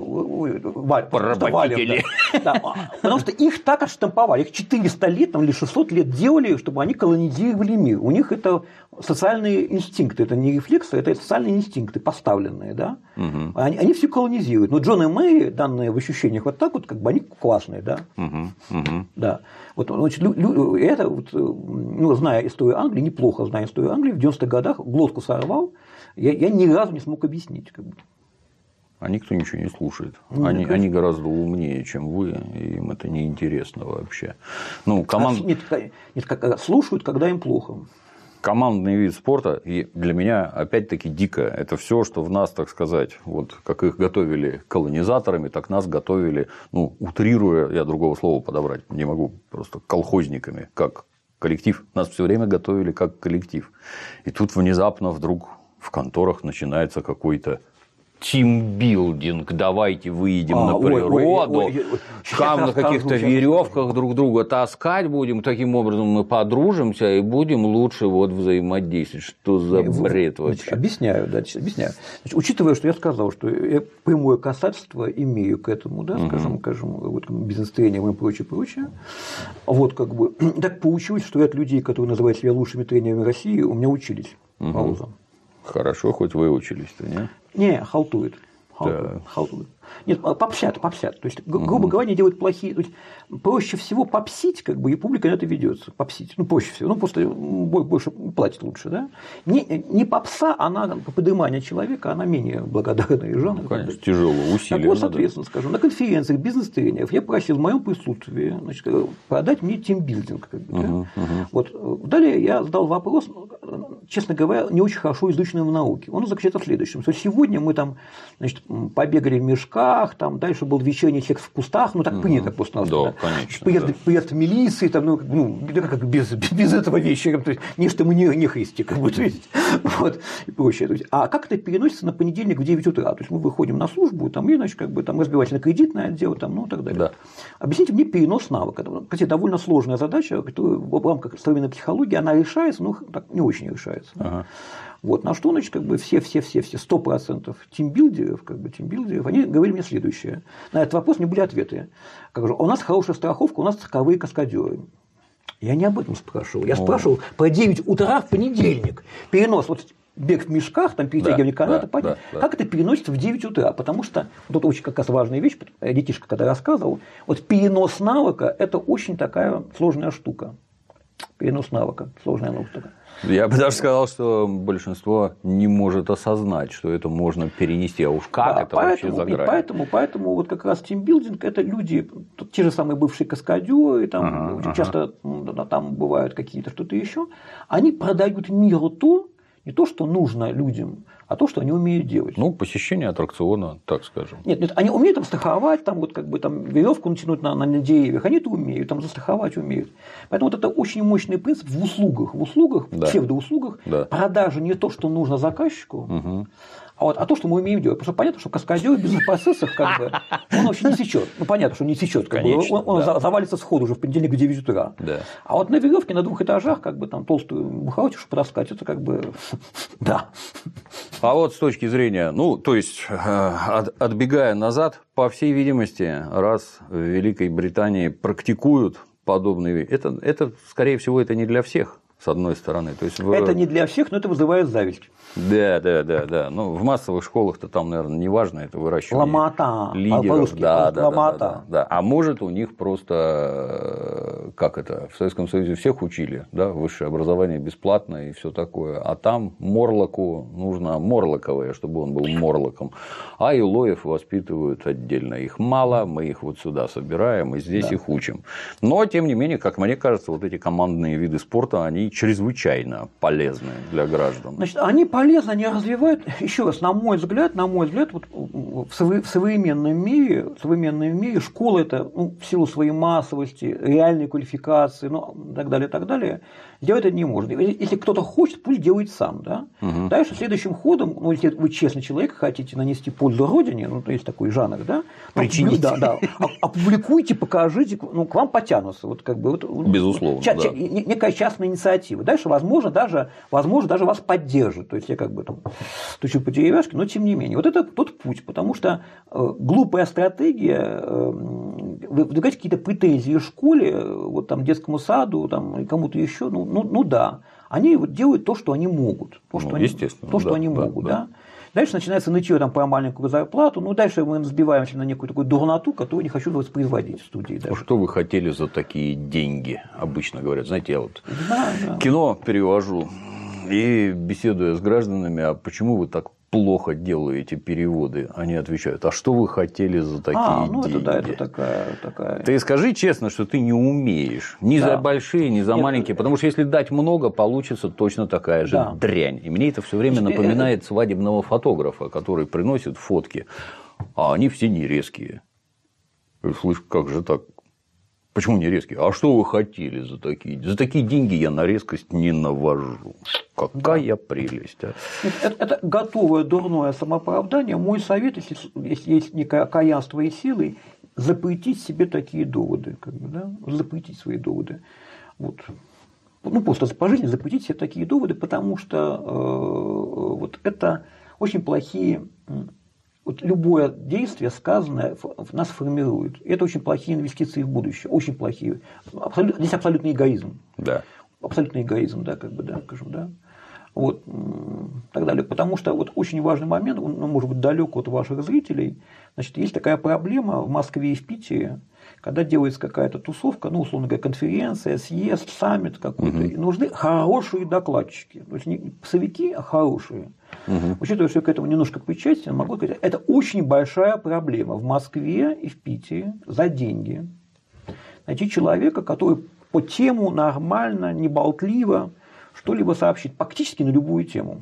поработители. Да, потому что их так отштамповали. Их 400 лет или 600 лет делали, чтобы они колонизировали мир. У них это социальные инстинкты, это не рефлексы, это социальные инстинкты поставленные. Да? Угу. Они все колонизируют. Но Джон и Мэри, данные в ощущениях вот так вот, как бы они классные. Да? Угу. Да. Вот, значит, это, вот, ну, зная историю Англии, неплохо зная историю Англии, в 90-х годах глотку сорвал. Я ни разу не смог объяснить. Как бы. А никто ничего не слушает. Они гораздо умнее, чем вы, и им это неинтересно вообще. Ну, Нет, слушают, когда им плохо. Командный вид спорта, и для меня, опять-таки, дико. Это все, что в нас, так сказать, вот как их готовили колонизаторами, так нас готовили, ну, утрируя, я другого слова подобрать не могу, просто колхозниками, как коллектив. Нас все время готовили как коллектив. И тут внезапно вдруг в конторах начинается какой-то тимбилдинг, давайте выйдем на природу, там на каких-то веревках друг друга таскать будем, таким образом мы подружимся и будем лучше вот взаимодействовать. Что за бред вообще? Объясняю. Значит, учитывая, что я сказал, что я прямое касательство имею к этому, да, скажем, вот, бизнес-тренерам и прочее, вот как бы так получилось, что от людей, которые называют себя лучшими тренерами России, у меня учились по вузам. Хорошо, хоть выучились-то, не? Не, халтует. Нет, попсят. То есть, грубо говоря, они делают плохие. То есть, проще всего попсить, как бы, и публика на это ведется. Попсить. Ну, проще всего. Ну, просто больше платит лучше, да? Не попса, она по подыманию человека, она менее благодарная и жанр. Ну, конечно, тяжело, усиленно. Так вот, соответственно, скажу, на конференциях бизнес-тренеров я просил в моем присутствии, значит, продать мне тимбилдинг. Как бы, Вот. Далее я задал вопрос, честно говоря, не очень хорошо изученный в науке. Он заключается в следующем. Что сегодня мы там, значит, побегали в мешках, там дальше был вечерний секс в кустах, ну так принято просто у нас. Да, конечно. Приезд милиции, там, как без этого вечера, то есть нечто мы не христи, как бы, то есть, вот, и прочее. То есть, а как это переносится на понедельник в 9 утра? То есть мы выходим на службу, там, и, значит, как бы там разбивать на кредитное отдел, там, ну и так далее. Да. Объясните мне перенос навыка. Кстати, довольно сложная задача, которая в рамках современной психологии она решается, но так не очень решается. Ага. Вот, на что, значит, как бы все 100% тимбилдеров, они говорили мне следующее. На этот вопрос не были ответы. Как же, у нас хорошая страховка, у нас страховые каскадеры. Я не об этом спрашивал. Я спрашивал про 9 утра в понедельник. Перенос, вот бег в мешках, там перетягивание каната, как это переносится в 9 утра? Потому что вот очень как раз важная вещь, детишка когда рассказывал, вот перенос навыка – это очень такая сложная штука. Перенос навыка, сложная штука. Я бы даже сказал, что большинство не может осознать, что это можно перенести, а уж как это вообще за грань. Поэтому вот как раз тимбилдинг – это люди, те же самые бывшие каскадеры, там очень часто там бывают какие-то что-то еще, они продают миру не то, что нужно людям, а то, что они умеют делать. Ну, посещение аттракциона, так скажем. Нет, они умеют там страховать, там, вот, как бы, там, веревку натянуть на деревьях, они это умеют, там, застраховать умеют. Поэтому вот это очень мощный принцип в услугах, псевдоуслугах, продажа не то, что нужно заказчику, а то, что мы умеем делать. Потому что понятно, что каскадер в бизнес-процессах как бы, он вообще не сечет. Ну, понятно, что не сечет. Он завалится сходу уже в понедельник в 9 утра. Да. А вот на веревке на 2 этажах, как бы там толстую бухгалтершу потаскать, это как бы да. А вот с точки зрения, ну, то есть, отбегая назад, по всей видимости, раз в Великой Британии практикуют подобные вещи, это, скорее всего, это не для всех. с одной стороны. То есть это не для всех, но это вызывает зависть. Да. Ну, в массовых школах-то там, наверное, не важно это выращивание ломота, лидеров. Да. А может, у них просто, как это, в Советском Союзе всех учили, да, высшее образование бесплатное и все такое. А там Морлоку нужно морлоковое, чтобы он был морлоком. А Илоев воспитывают отдельно. Их мало, мы их вот сюда собираем и здесь их учим. Но, тем не менее, как мне кажется, вот эти командные виды спорта, они чрезвычайно полезны для граждан. Значит, они полезны, они развивают, еще раз, на мой взгляд, вот в современном мире школа это, в силу своей массовости, реальной квалификации, так далее, сделать это не может. Если кто-то хочет, пусть делает сам. Да? Дальше следующим ходом, если вы честный человек, хотите нанести пользу Родине, то есть такой жанр, да, опубликуйте, покажите, к вам потянутся. Безусловно. Некая частная инициатива. Дальше, возможно, даже вас поддержит. То есть я стучу по деревяшке, но тем не менее. Вот это тот путь, потому что глупая стратегия, выдвигать какие-то претензии школе, детскому саду, кому-то еще, да. Они делают то, что они могут. Они могут. Дальше начинается нытье про маленькую зарплату. Дальше мы сбиваемся на некую такую дурноту, которую не хочу воспроизводить в студии. А что вы хотели за такие деньги, обычно говорят? Знаете, я кино перевожу и беседуя с гражданами, а почему вы так плохо делаете переводы? Они отвечают, а что вы хотели за такие деньги? Это такая... Ты скажи честно, что ты не умеешь ни за большие, ни за маленькие, потому что если дать много, получится точно такая же дрянь. И мне это все время напоминает свадебного фотографа, который приносит фотки, а они все не резкие. Слышь, как же так? Почему не резкие? А что вы хотели за такие? За такие деньги я на резкость не навожу. Какая прелесть. А? Это готовое дурное самооправдание. Мой совет, если есть некое каянство и силы, запретить себе такие доводы. Запретить свои доводы. Просто по жизни запретить себе такие доводы, потому что это очень плохие... любое действие, сказанное, нас формирует. И это очень плохие инвестиции в будущее. Очень плохие. Здесь абсолютный эгоизм. Да. Абсолютный эгоизм, скажем. Так далее. Потому что очень важный момент, он может быть далек от ваших зрителей. Значит, есть такая проблема в Москве и в Питере, когда делается какая-то тусовка, условно говоря, конференция, съезд, саммит какой-то, и нужны хорошие докладчики. То есть не псовики, а хорошие. Учитывая, что я к этому немножко причастен, могу сказать, это очень большая проблема в Москве и в Питере за деньги. Найти человека, который по тему нормально, не болтливо что-либо сообщит, практически на любую тему.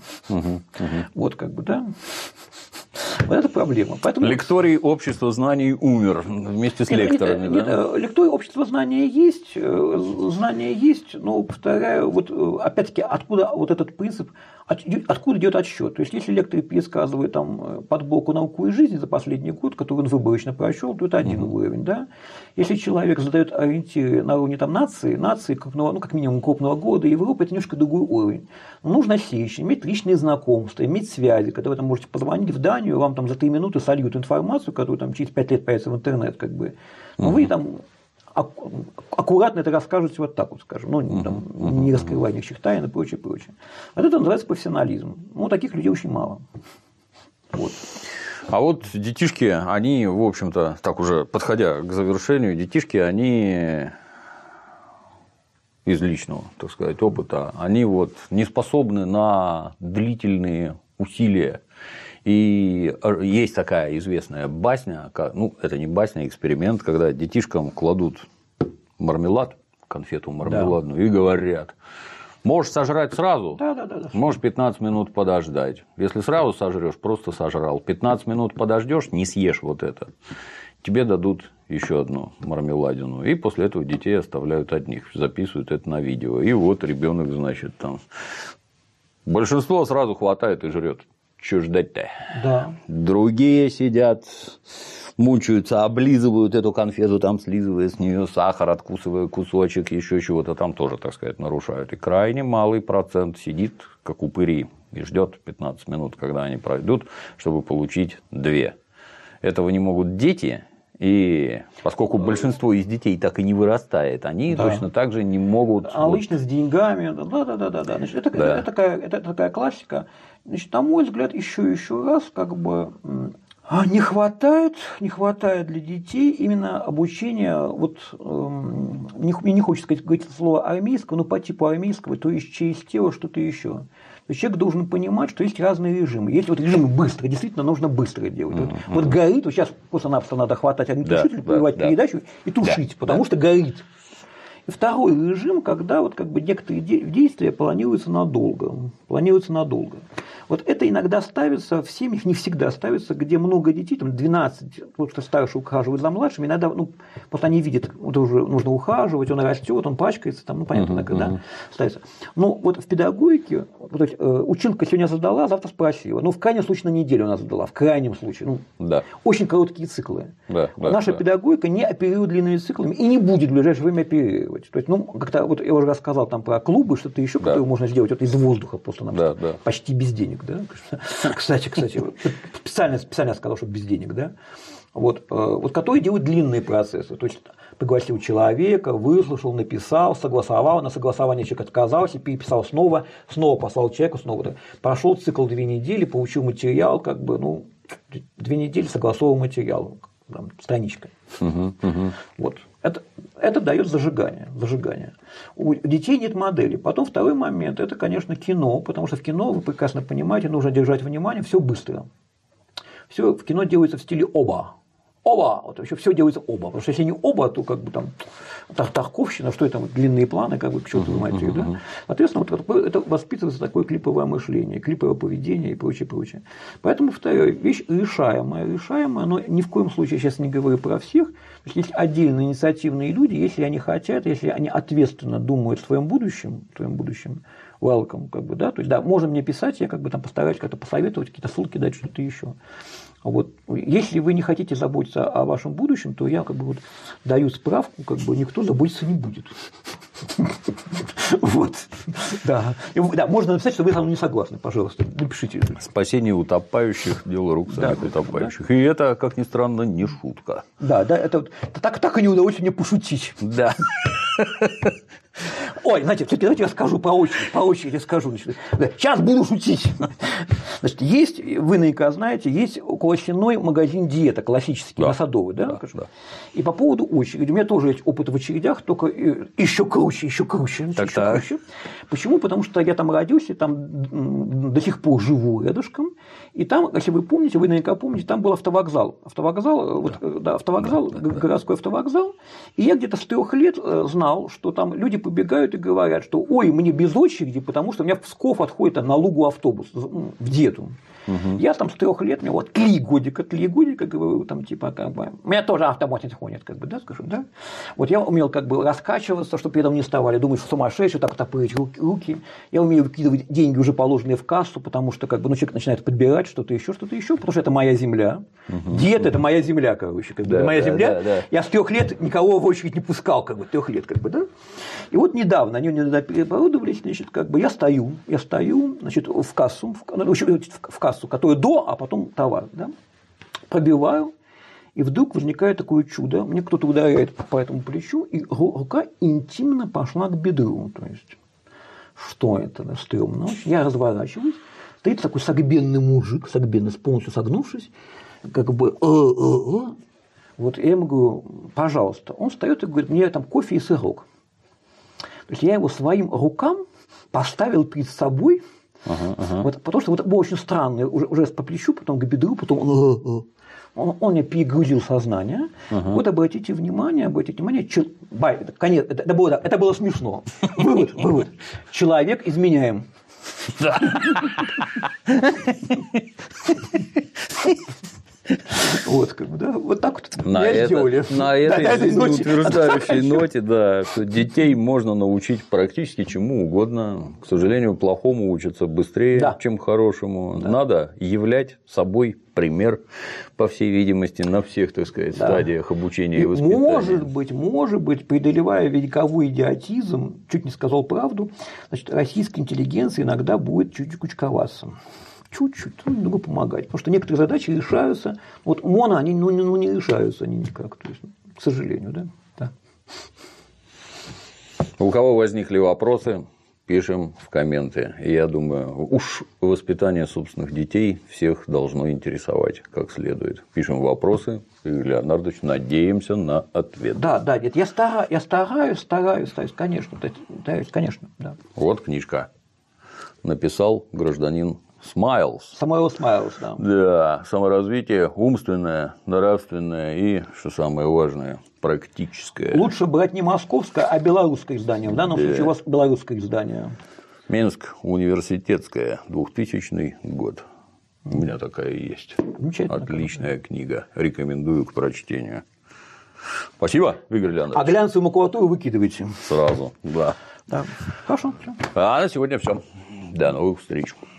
Вот это проблема. Поэтому... Лекторий общества знаний умер вместе с лекторами. Нет, лекторий общества знания есть, но, повторяю, опять-таки, откуда этот принцип, откуда идет отсчет? То есть, если лекторы пересказывают подборку «Науку и жизнь» за последний год, который он выборочно прочел, то это один уровень. Да? Если человек задает ориентиры на уровне нации как минимум крупного города Европы, это немножко другой уровень. Но нужно сечь, иметь личные знакомства, иметь связи, когда вы можете позвонить в Данию, вам за 3 минуты сольют информацию, которая через 5 лет появится в интернет. Но вы аккуратно это расскажете скажем, не раскрывая никаких тайн и прочее. Это называется профессионализм. Таких людей очень мало. А детишки, они, в общем-то, так уже подходя к завершению, детишки, они из личного, так сказать, опыта, они не способны на длительные усилия. И есть такая известная басня, это не басня, а эксперимент, когда детишкам кладут мармелад, конфету мармеладную, и говорят: можешь сожрать сразу, можешь 15 минут подождать. Если сразу сожрешь, просто сожрал. 15 минут подождешь, не съешь это. Тебе дадут еще одну мармеладину. И после этого детей оставляют одних, записывают это на видео. И ребенок, большинство сразу хватает и жрет. Чего ждать-то? Да. Другие сидят, мучаются, облизывают эту конфету, слизывая с нее сахар, откусывая кусочек, еще чего-то там тоже, так сказать, нарушают. И крайне малый процент сидит, как упыри, и ждет 15 минут, когда они пройдут, чтобы получить 2. Этого не могут дети, И поскольку большинство из детей так и не вырастает, они точно так же не могут... А личность с деньгами, да. Значит, это такая классика. Значит, на мой взгляд, еще раз, как бы не хватает для детей именно обучения, вот не хочется говорить слово армейского, но по типу армейского, то есть через тело что-то еще. То есть человек должен понимать, что есть разные режимы. Есть вот режимы быстро, действительно нужно быстро делать. Вот горит, вот сейчас просто-напросто надо хватать огнетушитель, прерывать передачу и тушить, потому что горит. И второй режим, когда вот как бы некоторые действия планируются надолго. Вот это иногда ставится, в семьях не всегда ставится, где много детей, там 12, вот что старший ухаживает за младшим, иногда, вот они видят, вот уже нужно ухаживать, он растет, он пачкается, там, понятно, когда ставится. Но вот в педагогике, училка сегодня задала, завтра спросила, в крайнем случае на неделю она задала, в крайнем случае, очень короткие циклы. Наша педагогика не оперирует длинными циклами и не будет в ближайшее время оперировать. То есть, как-то, вот я уже рассказал там про клубы, что-то еще, которое можно сделать вот из воздуха просто почти без денег. Да? Кстати, специально сказал, что без денег, да? Вот который делает длинные процессы. То есть пригласил человека, выслушал, написал, согласовал, на согласование человек отказался, переписал снова послал человеку, снова. Прошел цикл 2 недели, получил материал, 2 недели согласовал материал, там, страничка. Вот. Это дает зажигание. У детей нет модели. Потом второй момент – это, конечно, кино, потому что в кино, вы прекрасно понимаете, нужно держать внимание, все быстро. Все в кино делается в стиле оба. Вот вообще все делается оба. Потому что если не оба, то как бы там тарковщина, что это длинные планы, как бы к чертовой матери. Да? Соответственно, вот это воспитывается такое клиповое мышление, клиповое поведение и прочее. Поэтому, повторяю, вещь решаемая, но ни в коем случае, сейчас не говорю про всех, то есть отдельные инициативные люди, если они хотят, если они ответственно думают в твоем будущем, welcome, как бы, да, то есть, да, можно мне писать, я как бы там постараюсь как-то посоветовать, какие-то ссылки дать, что-то еще. Вот. Если вы не хотите заботиться о вашем будущем, то я как бы вот даю справку, как бы никто заботиться не будет. Вот. Да. Можно написать, что вы со мной не согласны, пожалуйста, напишите. Спасение утопающих – дело рук самих утопающих. И это, как ни странно, не шутка. Да, это так и не удалось мне пошутить. Да. Ой, знаете, давайте я скажу по очереди скажу. Сейчас буду шутить. Значит, есть, вы наверняка знаете, есть околосенной магазин диета, классический, на Садовой, да? И по поводу очереди, у меня тоже есть опыт в очередях, только еще круче. Почему? Потому что я там родился, там до сих пор живу рядышком, и там, если вы помните, вы наверняка помните, там был автовокзал, городской автовокзал, и я где-то с 3 лет знал, что там люди побегают и говорят, что ой, мне без очереди, потому что у меня в Псков отходит на Лугу автобус в диету. Я там с 3 лет, мне вот 3 годика, говорю, там типа, как бы, у меня тоже автобус ходит, как бы, да, скажем, да. Вот я умел как бы раскачиваться, чтобы передо мной не вставали, думаю, что сумасшедший, так топырить руки. Я умею выкидывать деньги, уже положенные в кассу, потому что как бы, человек начинает подбирать что-то еще, потому что это моя земля. Диета – это моя земля, короче, как бы, это моя земля. Я с 3 лет никого в очередь не пускал, как бы, 3 лет, как бы, да. И вот недавно они мне переоборудовались, значит, как бы я стою, значит, в кассу, которая до, а потом товар, да, пробиваю, и вдруг возникает такое чудо, мне кто-то ударяет по этому плечу, и рука интимно пошла к бедру, то есть, что это, да, стрёмно, я разворачиваюсь, стоит такой согбенный мужик, полностью согнувшись, как бы, вот я ему говорю, пожалуйста, он встает и говорит, мне там кофе и сырок. То есть я его своим рукам поставил перед собой, вот, потому что вот это было очень странно, уже по плечу, потом к бедру, потом он мне перегрузил сознание. Вот обратите внимание, это было смешно. Вывод. Человек изменяем. Вот, как бы, да, вот так вот сделали. На этой утверждающей ноте, да, что детей можно научить практически чему угодно. К сожалению, плохому учатся быстрее, чем хорошему. Да. Надо являть собой пример, по всей видимости, на всех, так сказать, стадиях обучения и воспитания. Может быть, преодолевая вековой идиотизм, чуть не сказал правду, значит, российская интеллигенция иногда будет чуть-чуть кучковаться. чуть-чуть друг другу помогать. Потому что некоторые задачи решаются. Вот моно, они не решаются они никак. То есть, к сожалению, да. Да. У кого возникли вопросы, пишем в комменты. И я думаю, уж воспитание собственных детей всех должно интересовать как следует. Пишем вопросы, Игорь Леонардович, надеемся на ответ. Да, нет, я стараюсь, конечно, да. Вот книжка. Написал гражданин Смайлс. Самуэл Смайлс, да. Да, саморазвитие умственное, нравственное и, что самое важное, практическое. Лучше брать не московское, а белорусское издание. В данном случае у вас белорусское издание. Минск, университетское, 2000 год. У меня такая есть. Отличная книга. Рекомендую к прочтению. Спасибо, Игорь Леонидович. А глянцевую макулатуру выкидывайте. Сразу, да. Хорошо. А на сегодня все. До новых встреч.